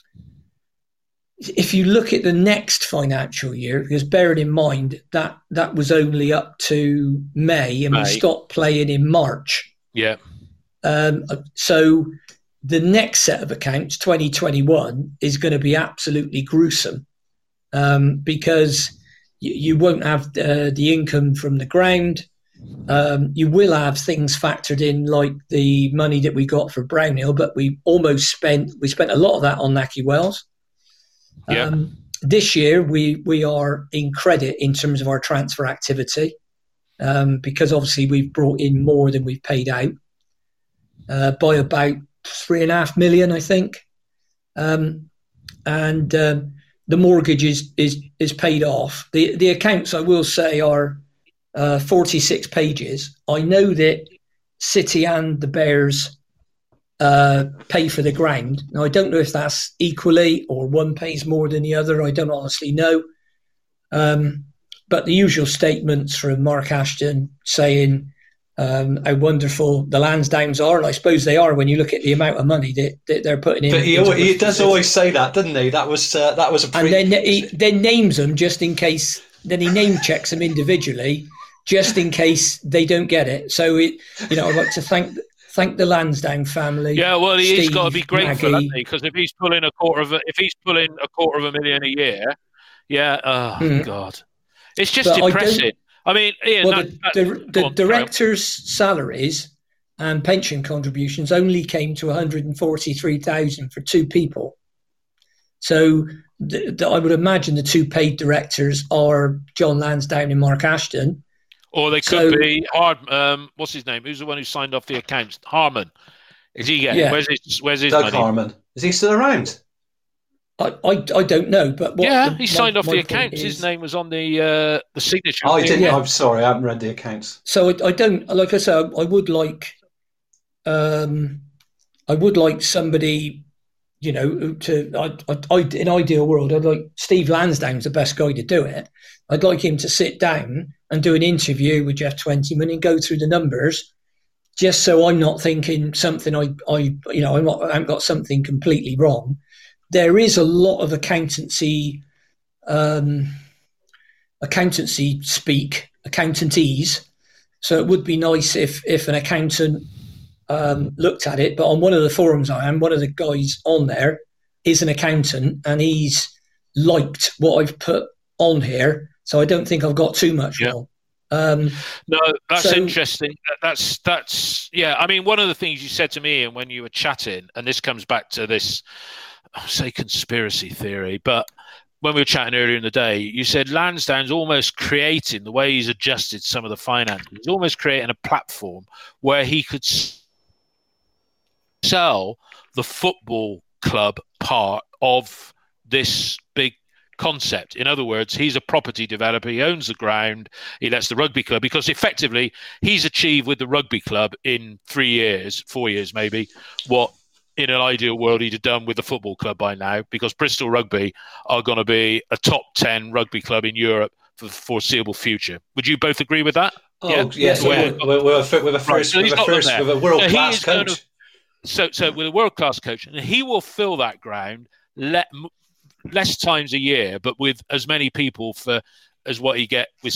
if you look at the next financial year, because bearing in mind that that was only up to May and May. we stopped playing in March. Yeah. Um, so the next set of accounts, twenty twenty-one, is going to be absolutely gruesome um, because you, you won't have uh, the income from the ground. Um, you will have things factored in like the money that we got for Brownhill, but we almost spent we spent a lot of that on Nahki Wells. Yeah. Um, this year we we are in credit in terms of our transfer activity um, because obviously we've brought in more than we've paid out uh, by about three and a half million, I think, um, and um, the mortgage is is is paid off. The the accounts, I will say, are uh, forty-six pages. I know that City and the Bears uh, pay for the ground. Now, I don't know if that's equally or one pays more than the other. I don't honestly know. Um, but the usual statements from Mark Ashton saying um, how wonderful the Lansdowns are, and I suppose they are when you look at the amount of money that, that they're putting in. But he, always, he does always say that, doesn't he? That was uh, that was a pre- and then he then names them just in case. Then he name checks them individually just in case they don't get it. So it, you know, I'd like to thank thank the Lansdown family. Yeah, well, he's Steve, got to be grateful, Maggie. hasn't he? Because if he's pulling a quarter of a, if he's pulling a quarter of a million a year, yeah, oh Mm. God, it's just But I don't- depressing. I, mean, Ian, Well, that, the, that, the, go the on, carry on. directors' salaries and pension contributions only came to one hundred forty-three thousand for two people. So the, the, I would imagine the two paid directors are John Lansdowne and Mark Ashton. Or they could So- be Hard. Um, what's his name? Who's the one who signed off the accounts? Harmon. Is he getting? Yeah. Where's his? Where's his Doug money? Harmon. Is he still around? I, I, I don't know, but what Yeah, the- he my- signed off my the point accounts. is- His name was on the uh, the signature. I didn't. Yeah. I'm sorry, I haven't read the accounts. So I, I don't like I said. I would like, um, I would like somebody, you know, to. I, I, I, in ideal world, I'd like Steve Lansdowne's the best guy to do it. I'd like him to sit down and do an interview with Jeff Twentyman and go through the numbers, just so I'm not thinking something. I, I, you know, I'm not. I haven't got something completely wrong. There is a lot of accountancy, um, accountancy speak, accountantese. So it would be nice if if an accountant um, looked at it. But on one of the forums I am, one of the guys on there is an accountant, and he's liked what I've put on here. So I don't think I've got too much Yeah. wrong. Um, No, that's So- interesting. That- That's that's yeah. I mean, one of the things you said to me, and when you were chatting, and this comes back to this, I say conspiracy theory, but when we were chatting earlier in the day, you said Lansdowne's almost creating the way he's adjusted some of the finances. He's almost creating a platform where he could s- sell the football club part of this big concept. In other words, he's a property developer. He owns the ground. He lets the rugby club, because effectively he's achieved with the rugby club in three years, four years maybe, what in an ideal world he'd have done with the football club by now, because Bristol Rugby are going to be a top ten rugby club in Europe for the foreseeable future. Would you both agree with that? Oh Yeah. yes, Yeah. with, with, with, a, fir- with a first, so he's with a got them first, there. with a world So he class is going coach. to- So, so with a world-class coach, and he will fill that ground let, less times a year, but with as many people for as what he get with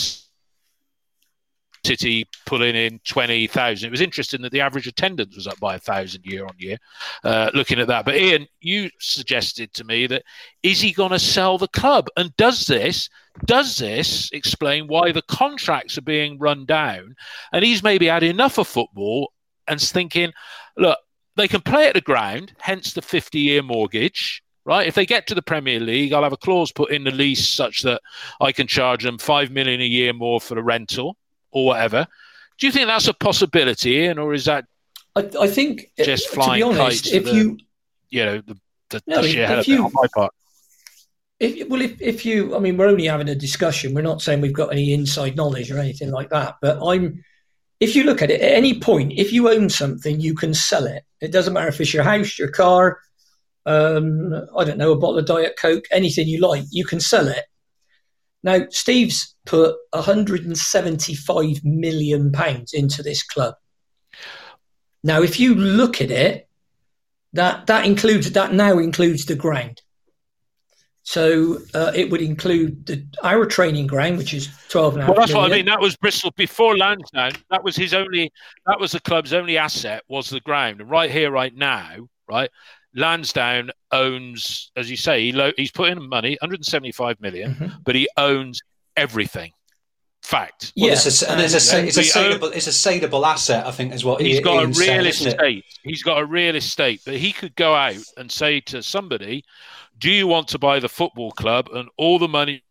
City pulling in twenty thousand. It was interesting that the average attendance was up by a thousand year on year, uh, looking at that. But Ian, you suggested to me that is he going to sell the club? And does this, does this explain why the contracts are being run down? And he's maybe had enough of football and thinking, look, they can play at the ground, hence the fifty-year mortgage, right? If they get to the Premier League, I'll have a clause put in the lease such that I can charge them five million a year more for the rental or whatever. Do you think that's a possibility, Ian, or is that I, I think, just to flying be honest, kites to if the, you you know, the, the, No, the sheer if hell of it you- on my part? If, well, if, if you, I mean, we're only having a discussion. We're not saying we've got any inside knowledge or anything like that. But I'm, if you look at it, at any point, if you own something, you can sell it. It doesn't matter if it's your house, your car, um, I don't know, a bottle of Diet Coke, anything you like, you can sell it. Now, Steve's put one hundred seventy-five million pounds into this club. Now, if you look at it, that that includes that now includes the ground. So uh, it would include the, our training ground, which is twelve and a half Well, that's what I million. mean. That was Bristol before Lansdowne. That was his only. That was the club's only asset was the ground. And right here, right now, right? Lansdowne owns, as you say, he lo- he's put in money, one hundred seventy-five million, mm-hmm. but he owns everything. Fact. Well, yeah, it's a, and it's a, it's a saleable, it's a saleable asset, I think, is what he's he, got Ian a real said, estate. He's got a real estate, but he could go out and say to somebody, "Do you want to buy the football club and all the money?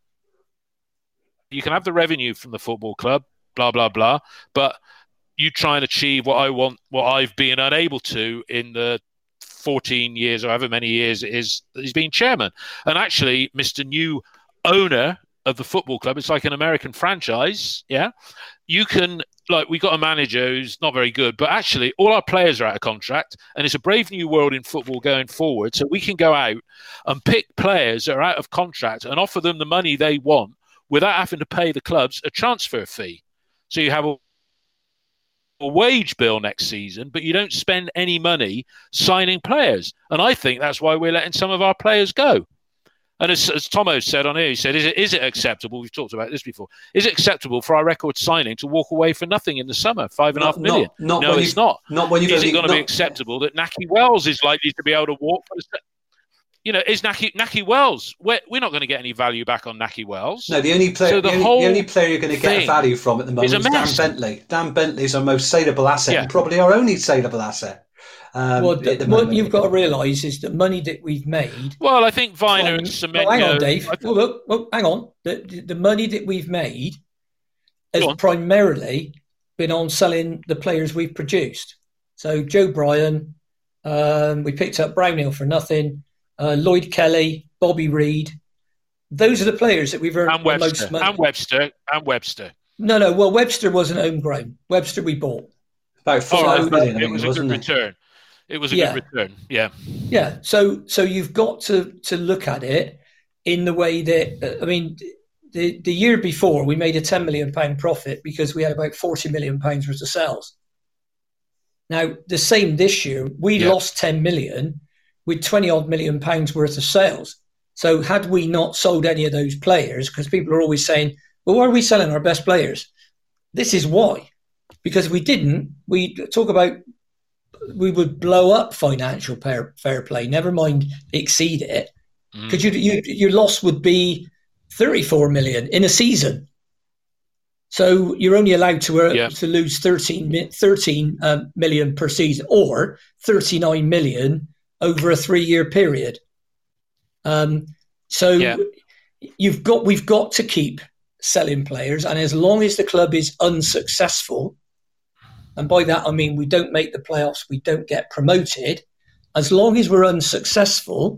You can have the revenue from the football club, blah blah blah, but you try and achieve what I want, what I've been unable to in the fourteen years or however many years it is that he's been chairman." And actually, Mister New Owner of the football club, it's like an American franchise. Yeah, you can, like, we got a manager who's not very good, but actually all our players are out of contract, and it's a brave new world in football going forward. So we can go out and pick players that are out of contract and offer them the money they want without having to pay the clubs a transfer fee. So you have a a wage bill next season, but you don't spend any money signing players. And I think that's why we're letting some of our players go. And as, as Tomo said on here, he said, is it, is it acceptable? We've talked about this before. Is it acceptable for our record signing to walk away for nothing in the summer? Five and a half million? Not, not no, it's not. Not when you've is only, it going to not, be acceptable that Nahki Wells is likely to be able to walk for the You know, is Nahki, Nahki Wells? We're, we're not going to get any value back on Nahki Wells. No, the only player, so the, the, only, the only player you're going to get value from at the moment is, is Dan Bentley. Dan Bentley's our most saleable asset, yeah. and probably our only saleable asset. Um, well, the, what you've got to realise is the money that we've made. Well, I think Viner and Semenyo. Well, hang on, Dave. Well, well, well, hang on. The, the money that we've made has primarily been on selling the players we've produced. So Joe Bryan, um, we picked up Brownhill for nothing. Uh, Lloyd Kelly, Bobby Reid. Those are the players that we've earned and Webster, the most money. And Webster. And Webster. No, no. Well, Webster wasn't homegrown. Webster we bought. About four oh, million, it was a good return. It was a yeah. good return. Yeah. Yeah. So so you've got to, to look at it in the way that, I mean, the, the year before we made a ten million pounds profit because we had about forty million pounds worth of sales. Now, the same this year, we yeah. lost ten million with twenty odd million pounds worth of sales. So had we not sold any of those players, because people are always saying, well, why are we selling our best players? This is why. Because if we didn't, we talk about, we would blow up financial fair, fair play, never mind exceed it. Because mm. you, you, your loss would be thirty-four million in a season. So you're only allowed to, uh, yeah. to lose thirteen, thirteen um, million per season, or thirty-nine million over a three-year period. Um, so yeah. you've got, we've got to keep selling players, and as long as the club is unsuccessful, and by that I mean we don't make the playoffs, we don't get promoted, as long as we're unsuccessful,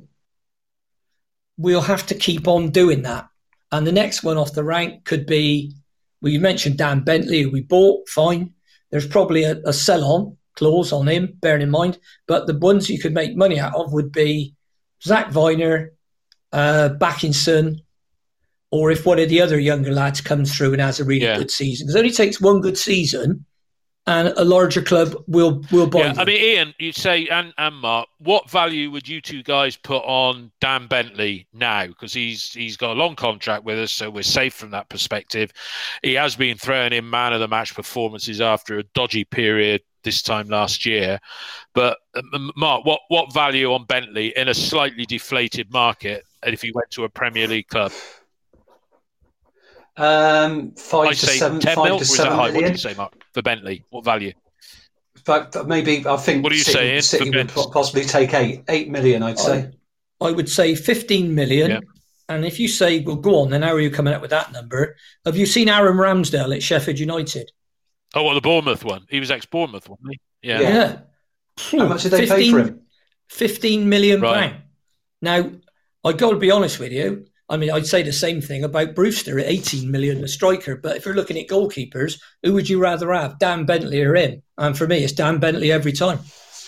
we'll have to keep on doing that. And the next one off the rank could be, well, you mentioned Dan Bentley, who we bought, fine. There's probably a, a sell-on clause on him, bearing in mind, but the ones you could make money out of would be Zach Viner, uh, Backinson, or if one of the other younger lads comes through and has a really yeah. good season. Because it only takes one good season and a larger club will will buy yeah, them. I mean, Ian, you'd say, and, and Mark, what value would you two guys put on Dan Bentley now? Because he's he's got a long contract with us, so we're safe from that perspective. He has been throwing in man of the match performances after a dodgy period this time last year. But um, Mark, what, what value on Bentley in a slightly deflated market if he went to a Premier League club? Um, five I'd to say seven, ten five mil, to or is seven that high? million. What do you say, Mark, for Bentley? What value? But, but maybe I think what are you City, saying City would possibly take eight, eight million. I'd say. I, I would say fifteen million. Yeah. And if you say, well, go on, then how are you coming up with that number? Have you seen Aaron Ramsdale at Sheffield United? Oh, well, the Bournemouth one. He was ex-Bournemouth, wasn't he? Yeah. yeah. How much did they fifteen, pay for him? fifteen million right. pounds. Now, I've got to be honest with you. I mean, I'd say the same thing about Brewster at eighteen million, a striker. But if you're looking at goalkeepers, who would you rather have, Dan Bentley or him? And for me, it's Dan Bentley every time.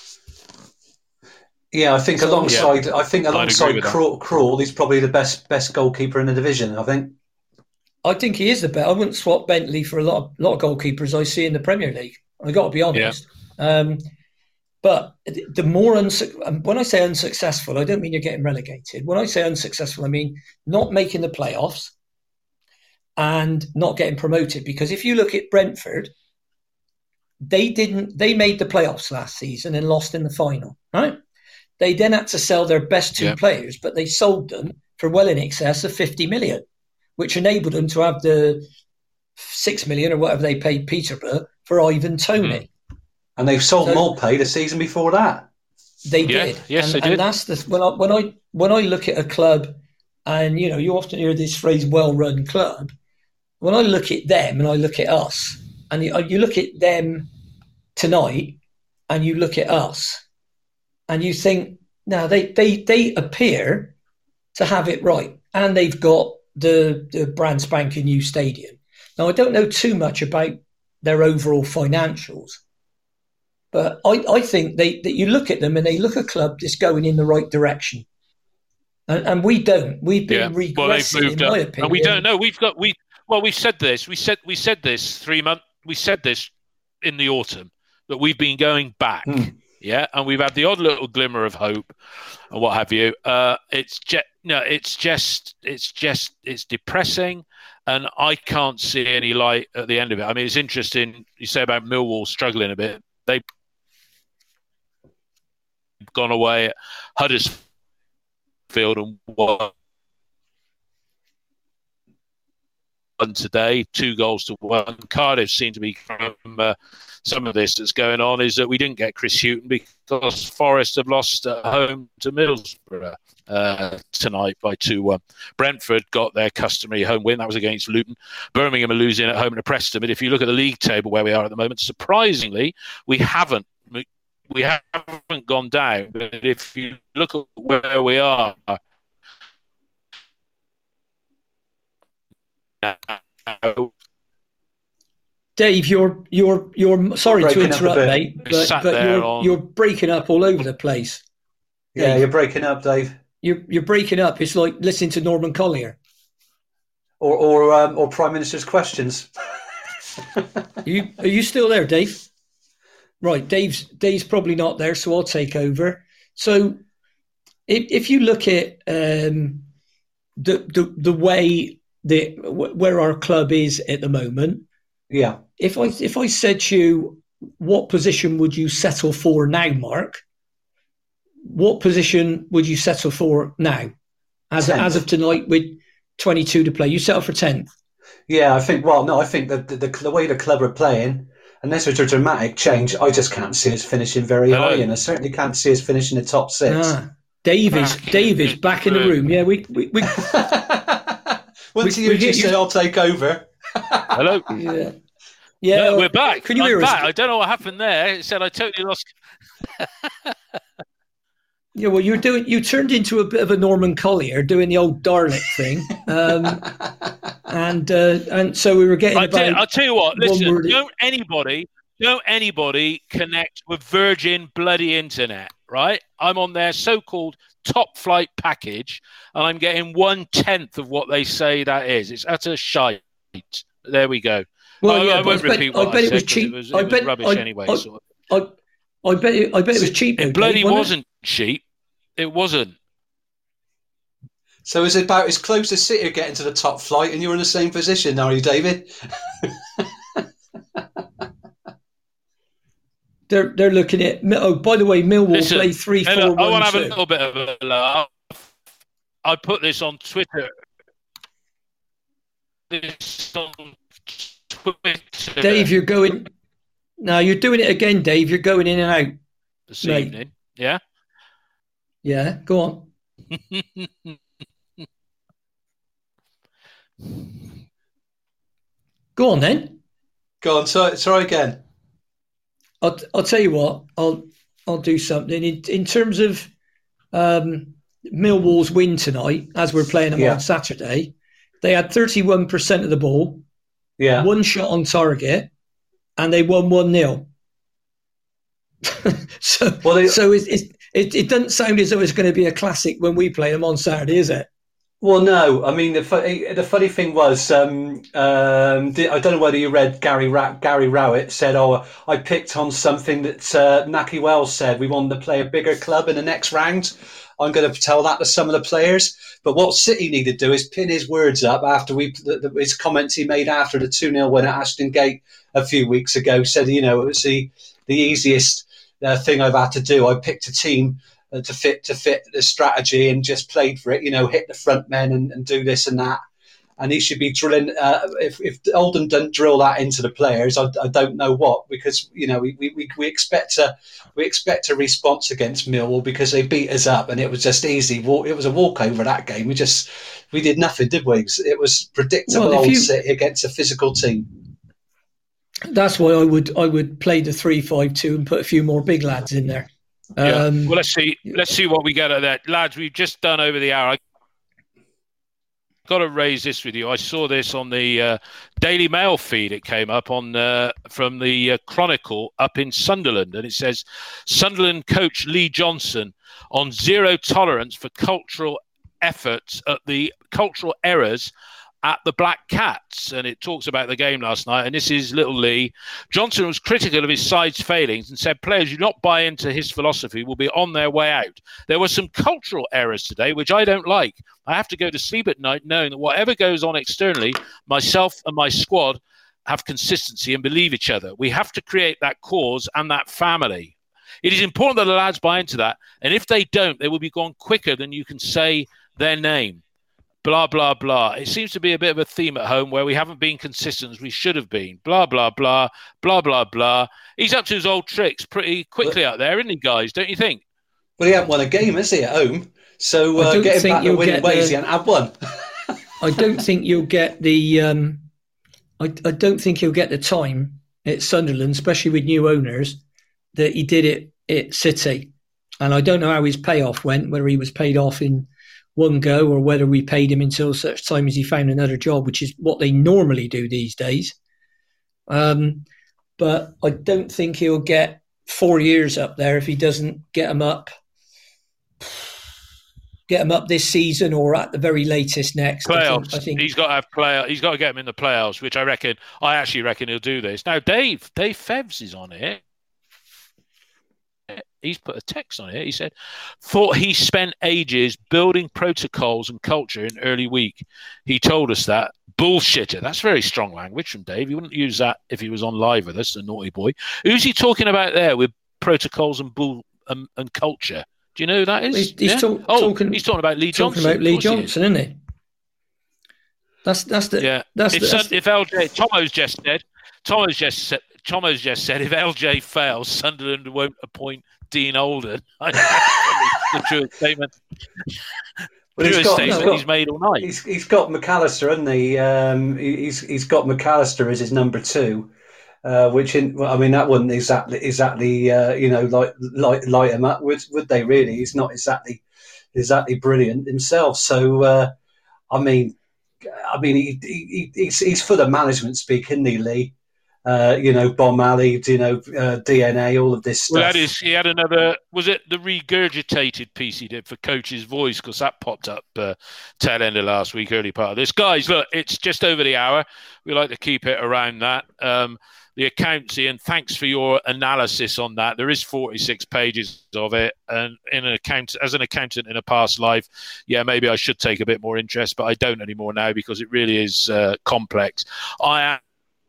Yeah, I think so, alongside, yeah. I think alongside Crawl, Crawl, he's probably the best best goalkeeper in the division. I think. I think he is the best. I wouldn't swap Bentley for a lot of lot of goalkeepers I see in the Premier League. I got to be honest. Yeah. Um, But the more unsu- when I say unsuccessful, I don't mean you're getting relegated. When I say unsuccessful, I mean not making the playoffs and not getting promoted. Because if you look at Brentford, they didn't. They made the playoffs last season and lost in the final, right? They then had to sell their best two Yeah. players, but they sold them for well in excess of fifty million, which enabled them to have the six million or whatever they paid Peterborough for Ivan Toney. And they've sold So- Maltby the season before that. They Yeah, did. yes, and, they did. And that's the when I when I when I look at a club, and you know, you often hear this phrase "well-run club." When I look at them and I look at us, and you, you look at them tonight, and you look at us, and you think, now they they they appear to have it right, and they've got the the brand spanking new stadium. Now I don't know too much about their overall financials. But I, I think they that you look at them and they look a club that's going in the right direction, and, and we don't. We've been Yeah. Well, they've regressing, moved in up, my opinion. and we don't know. We've got we. Well, we've said this. We said we said this three months. We said this in the autumn that we've been going back. Mm. Yeah, and we've had the odd little glimmer of hope and what have you. Uh, it's just no, it's just it's just it's depressing, and I can't see any light at the end of it. I mean, it's interesting you say about Millwall struggling a bit. They've gone away at Huddersfield and won today, two goals to one. Cardiff seem to be from uh, some of this that's going on is that we didn't get Chris Hughton because Forest have lost at home to Middlesbrough uh, tonight by two one. Brentford got their customary home win. That was against Luton. Birmingham are losing at home to Preston. But if you look at the league table where we are at the moment, surprisingly, we haven't we haven't gone down. But if you look at where we are now, Dave, you're you're you're sorry to Breaking up a interrupt, bit. mate, We but, sat but there you're on- you're breaking up all over the place. Yeah, Dave. you're breaking up, Dave. You're you're breaking up. It's like listening to Norman Collier. Or or um, or Prime Minister's questions. Are you are you still there, Dave? Right, Dave's Dave's probably not there, so I'll take over. So, if if you look at um, the the the way that where our club is at the moment, Yeah. if I if I said to you, what position would you settle for now, Mark? What position would you settle for now, as Tenth. as of tonight with twenty-two to play? You settle for tenth. Yeah, I think. Well, no, I think the the, the way the club are playing, unless there's a dramatic change, I just can't see us finishing very Hello. high, and I certainly can't see us finishing the top six. Ah, Dave is Back Dave in is the back in the room. room. Yeah, we we, we Once We- you we just get you- say I'll take over. hello. yeah yeah. No, we're back. Can you I'm hear back. us? I don't know what happened there. It said I totally lost. Yeah, well, you're doing. You turned into a bit of a Norman Collier doing the old Darlick thing, um, and uh, and so we were getting I about. tell, I'll tell you what. one Listen, word- don't anybody, don't anybody connect with Virgin bloody internet, right? I'm on their so-called top flight package, and I'm getting one tenth of what they say that is. It's utter shite. There we go. well, I, yeah, I but won't bet- repeat I what bet I, it was said 'cause cheap. It was, it I was bet rubbish I, anyway. I, sort of. I, I bet it, I bet it was cheap. though, It bloody Dave, wasn't it? wasn't cheap. It wasn't. So is it about as close as City are getting to the top flight, and you're in the same position now, are you, David? They're they're looking at. Oh, by the way, Millwall Listen, play three Hey, four look, I one want to have a two. little bit of a laugh. I put this on Twitter. This on Twitter Dave, you're going. No, you're doing it again, Dave. You're going in and out. this mate. evening. Yeah. Yeah, go on. Go on then. Go on, try, try again. I'll I'll tell you what. I'll I'll do something in in terms of um, Millwall's win tonight. As we're playing them Yeah. on Saturday, they had thirty-one percent of the ball, Yeah. one shot on target, and they won one nil. so Well, they- so it, it it it doesn't sound as though it's going to be a classic when we play them on Saturday, is it? Well, no. I mean, the fu- the funny thing was, um, um, di- I don't know whether you read Gary Ra- Gary Rowett said, "Oh, I picked on something that uh, Naki Wells said. We wanted to play a bigger club in the next round. I'm going to tell that to some of the players. But what City need to do is pin his words up after we the, the, his comments he made after the two nil win at Ashton Gate a few weeks ago. Said, you know, it was the the easiest uh, thing I've had to do. I picked a team." uh, to fit to fit the strategy and just played for it. You know, hit the front men and, and do this and that. And he should be drilling. Uh, if, if Oldham don't drill that into the players, I, I don't know what. Because you know we, we, we expect a we expect a response against Millwall because they beat us up and it was just easy. It was a walkover that game. We just we did nothing, did we? It was predictable well, old you, City against a physical team. That's why I would I would play the three five two and put a few more big lads in there. Yeah. Um, well, let's see. Let's see what we get at that, lads. We've just done over the hour. I got to raise this with you. I saw this on the uh, Daily Mail feed. It came up on uh, from the uh, Chronicle up in Sunderland, and it says Sunderland coach Lee Johnson on zero tolerance for cultural efforts at the cultural errors at the Black Cats. And it talks about the game last night. And this is little Lee. Johnson was critical of his side's failings and said players who do not buy into his philosophy will be on their way out. There were some cultural errors today, which I don't like. I have to go to sleep at night knowing that whatever goes on externally, myself and my squad have consistency and believe each other. We have to create that cause and that family. It is important that the lads buy into that. And if they don't, they will be gone quicker than you can say their name. Blah, blah, blah. It seems to be a bit of a theme at home where we haven't been consistent as we should have been. Blah, blah, blah, blah, blah, blah. He's up to his old tricks pretty quickly out there, isn't he, guys? Don't you think? Well, he hasn't won a game, has he, at home? So uh, get him back to winning ways, he hasn't had one. I don't think you'll get the... Um, I, I don't think he'll get the time at Sunderland, especially with new owners, that he did it at City. And I don't know how his payoff went, whether he was paid off in one go or whether we paid him until such time as he found another job, which is what they normally do these days. Um, but I don't think he'll get four years up there if he doesn't get them up, get them up this season or at the very latest next. Playoffs. I think, I think he's got to have play. He's got to get him in the playoffs, which I reckon. I actually reckon he'll do this. Now, Dave, Dave Fevs is on it. He's put a text on it. He said, thought he spent ages building protocols and culture in early week. He told us that. Bullshitter. That's very strong language from Dave. He wouldn't use that if he was on live with us, the naughty boy. Who's he talking about there with protocols and bull um, and culture? Do you know who that is? He's, he's yeah? talk, oh, talking, he's talking about Lee talking Johnson. about Lee Johnson, isn't he? That's that's the yeah. That's if, the, that's if L J Tomo's just said, Tomo's just said, Tomo's just said, if L J fails, Sunderland won't appoint Dean Oldham. The truest statement. Well, truest he's got, statement he's, got, he's made all night. He's, he's got McAllister, hasn't he? Um, he's he's got McAllister as his number two, uh, which in, well, I mean that wouldn't exactly exactly uh, you know like light, light him up, would would they? Really, he's not exactly exactly brilliant himself. So uh, I mean, I mean he, he he's he's full of management speak, isn't he, Lee? Uh, you know, Bomb Alley, you know, uh, D N A, all of this stuff. Well, that is, he had another, was it the regurgitated piece he did for Coach's Voice? Because that popped up uh, tail end of last week, early part of this. Guys, look, it's just over the hour. We like to keep it around that. Um, the accounts, Ian, thanks for your analysis on that. There is forty-six pages of it. And in an account, as an accountant in a past life, yeah, maybe I should take a bit more interest, but I don't anymore now because it really is uh, complex. I am.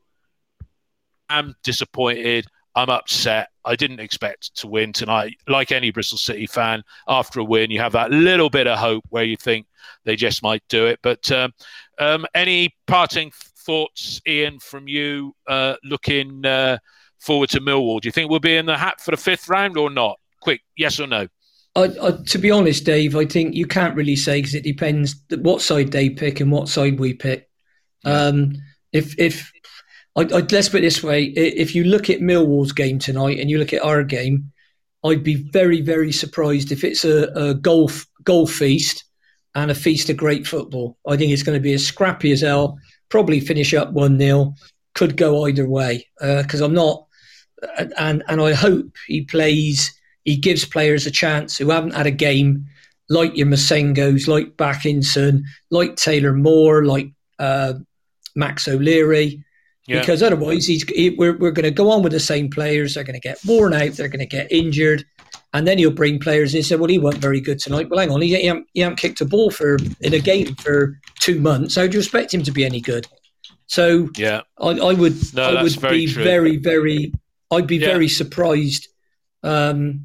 I'm disappointed. I'm upset. I didn't expect to win tonight. Like any Bristol City fan, after a win, you have that little bit of hope where you think they just might do it. But um, um, any parting thoughts, Ian, from you uh, looking uh, forward to Millwall? Do you think we'll be in the hat for the fifth round or not? Quick, yes or no? I, I, to be honest, Dave, I think you can't really say because it depends what side they pick and what side we pick. Um, if if I, I, let's put it this way, if you look at Millwall's game tonight and you look at our game, I'd be very, very surprised if it's a, a goal, goal feast and a feast of great football. I think it's going to be as scrappy as hell, probably finish up one nil, could go either way because uh, I'm not, and, and I hope he plays, he gives players a chance who haven't had a game, like your Masengos, like Backinson, like Taylor Moore, like uh, Max O'Leary. Yeah. Because otherwise, he's, he, we're we're going to go on with the same players. They're going to get worn out. They're going to get injured, and then he'll bring players in and say, "Well, he wasn't very good tonight." Well, hang on, he, he, hasn't, he hasn't kicked a ball for in a game for two months. How do you expect him to be any good? So, yeah, I, I would, no, I would very be true. very, very, I'd be yeah. very surprised um,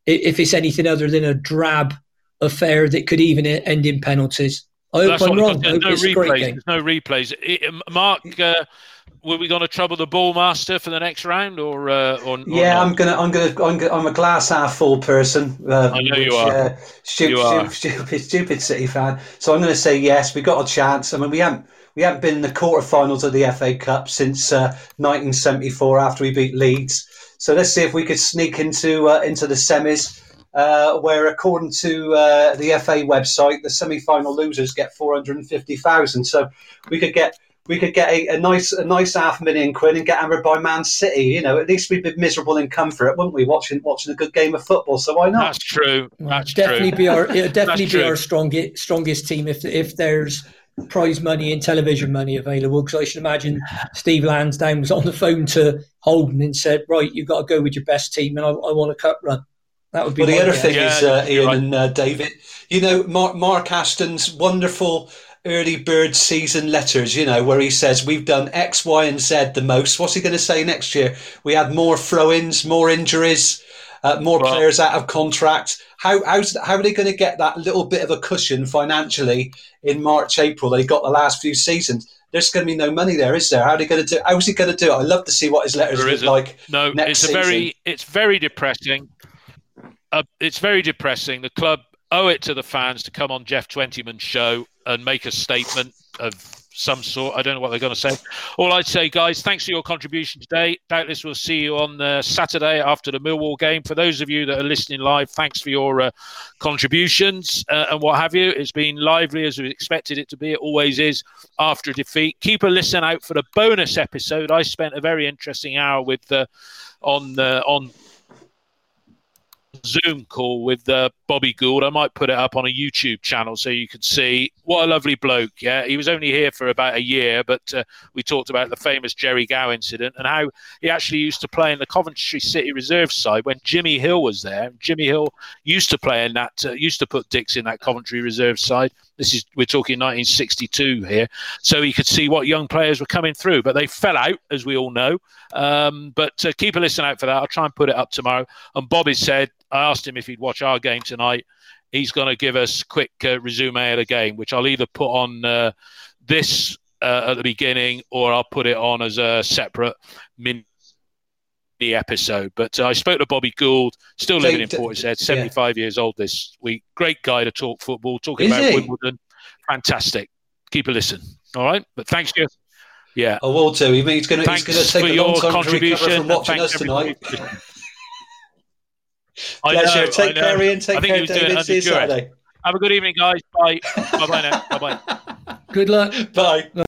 if it's anything other than a drab affair that could even end in penalties. I hope That's I'm what, wrong. there's I hope no it's a great replays. game. There's no replays. It, Mark, uh, were we going to trouble the ball master for the next round, or uh, or, or yeah, not? I'm gonna, I'm gonna, I'm gonna, I'm a glass half full person. Uh, I know which, you are. Uh, stupid, you are. Stupid, stupid, stupid City fan. So I'm going to say yes. We got a chance. I mean, we haven't, we haven't been in the quarterfinals of the F A Cup since uh, nineteen seventy-four after we beat Leeds. So let's see if we could sneak into uh, into the semis. Uh, where, according to uh, the F A website, the semi-final losers get four hundred and fifty thousand. So we could get we could get a, a nice a nice half million quid and get hammered by Man City. You know, at least we'd be miserable in comfort, wouldn't we? Watching watching a good game of football. So why not? That's true. That's definitely true. be our it'll definitely That's be true. our strongest strongest team if if there's prize money and television money available. Because I should imagine Steve Lansdowne was on the phone to Holden and said, "Right, you've got to go with your best team, and I, I want a cup run." That would be well, the other guess. thing yeah, is, uh, Ian right. and uh, David, you know, Mark, Mark Aston's wonderful early bird season letters, you know, where he says we've done X, Y, and Z the most. What's he going to say next year? We had more throw-ins, more injuries, uh, more well, players out of contract. How how's, how are they going to get that little bit of a cushion financially in March, April? They got the last few seasons. There's going to be no money there, is there? How are they going to do? How's he going to do it? I'd love to see what his letters there look like. No, next it's a season. very, it's very depressing. Uh, it's very depressing. The club owe it to the fans to come on Jeff Twentyman's show and make a statement of some sort. I don't know what they're going to say. All I'd say, guys, thanks for your contribution today. Doubtless we'll see you on uh, Saturday after the Millwall game. For those of you that are listening live, thanks for your uh, contributions uh, and what have you. It's been lively as we expected it to be. It always is after a defeat. Keep a listen out for the bonus episode. I spent a very interesting hour with uh, on uh, on. Zoom call with uh, Bobby Gould. I might put it up on a YouTube channel so you can see what a lovely bloke. Yeah, he was only here for about a year, but uh, we talked about the famous Jerry Gow incident and how he actually used to play in the Coventry City reserve side when Jimmy Hill was there. Jimmy Hill used to play in that, uh, used to put Dicks in that Coventry reserve side. This is, we're talking nineteen sixty-two here. So he could see what young players were coming through, but they fell out, as we all know. Um, but uh, keep a listen out for that. I'll try and put it up tomorrow. And Bobby said, I asked him if he'd watch our game tonight. He's going to give us a quick uh, resume of the game, which I'll either put on uh, this uh, at the beginning or I'll put it on as a separate mini episode. But uh, I spoke to Bobby Gould, still living in Portishead, seventy-five yeah. years old this week. Great guy to talk football, talking Is about he? Wimbledon. Fantastic. Keep a listen. All right? But thanks you. Yeah. I will too. He's going to take for a your long time contribution to recover from watching us tonight. Pleasure. Know, take care, Ian. Take care, David. See you Saturday. Have a good evening, guys. Bye. Bye-bye now. Bye-bye. Good luck. Bye.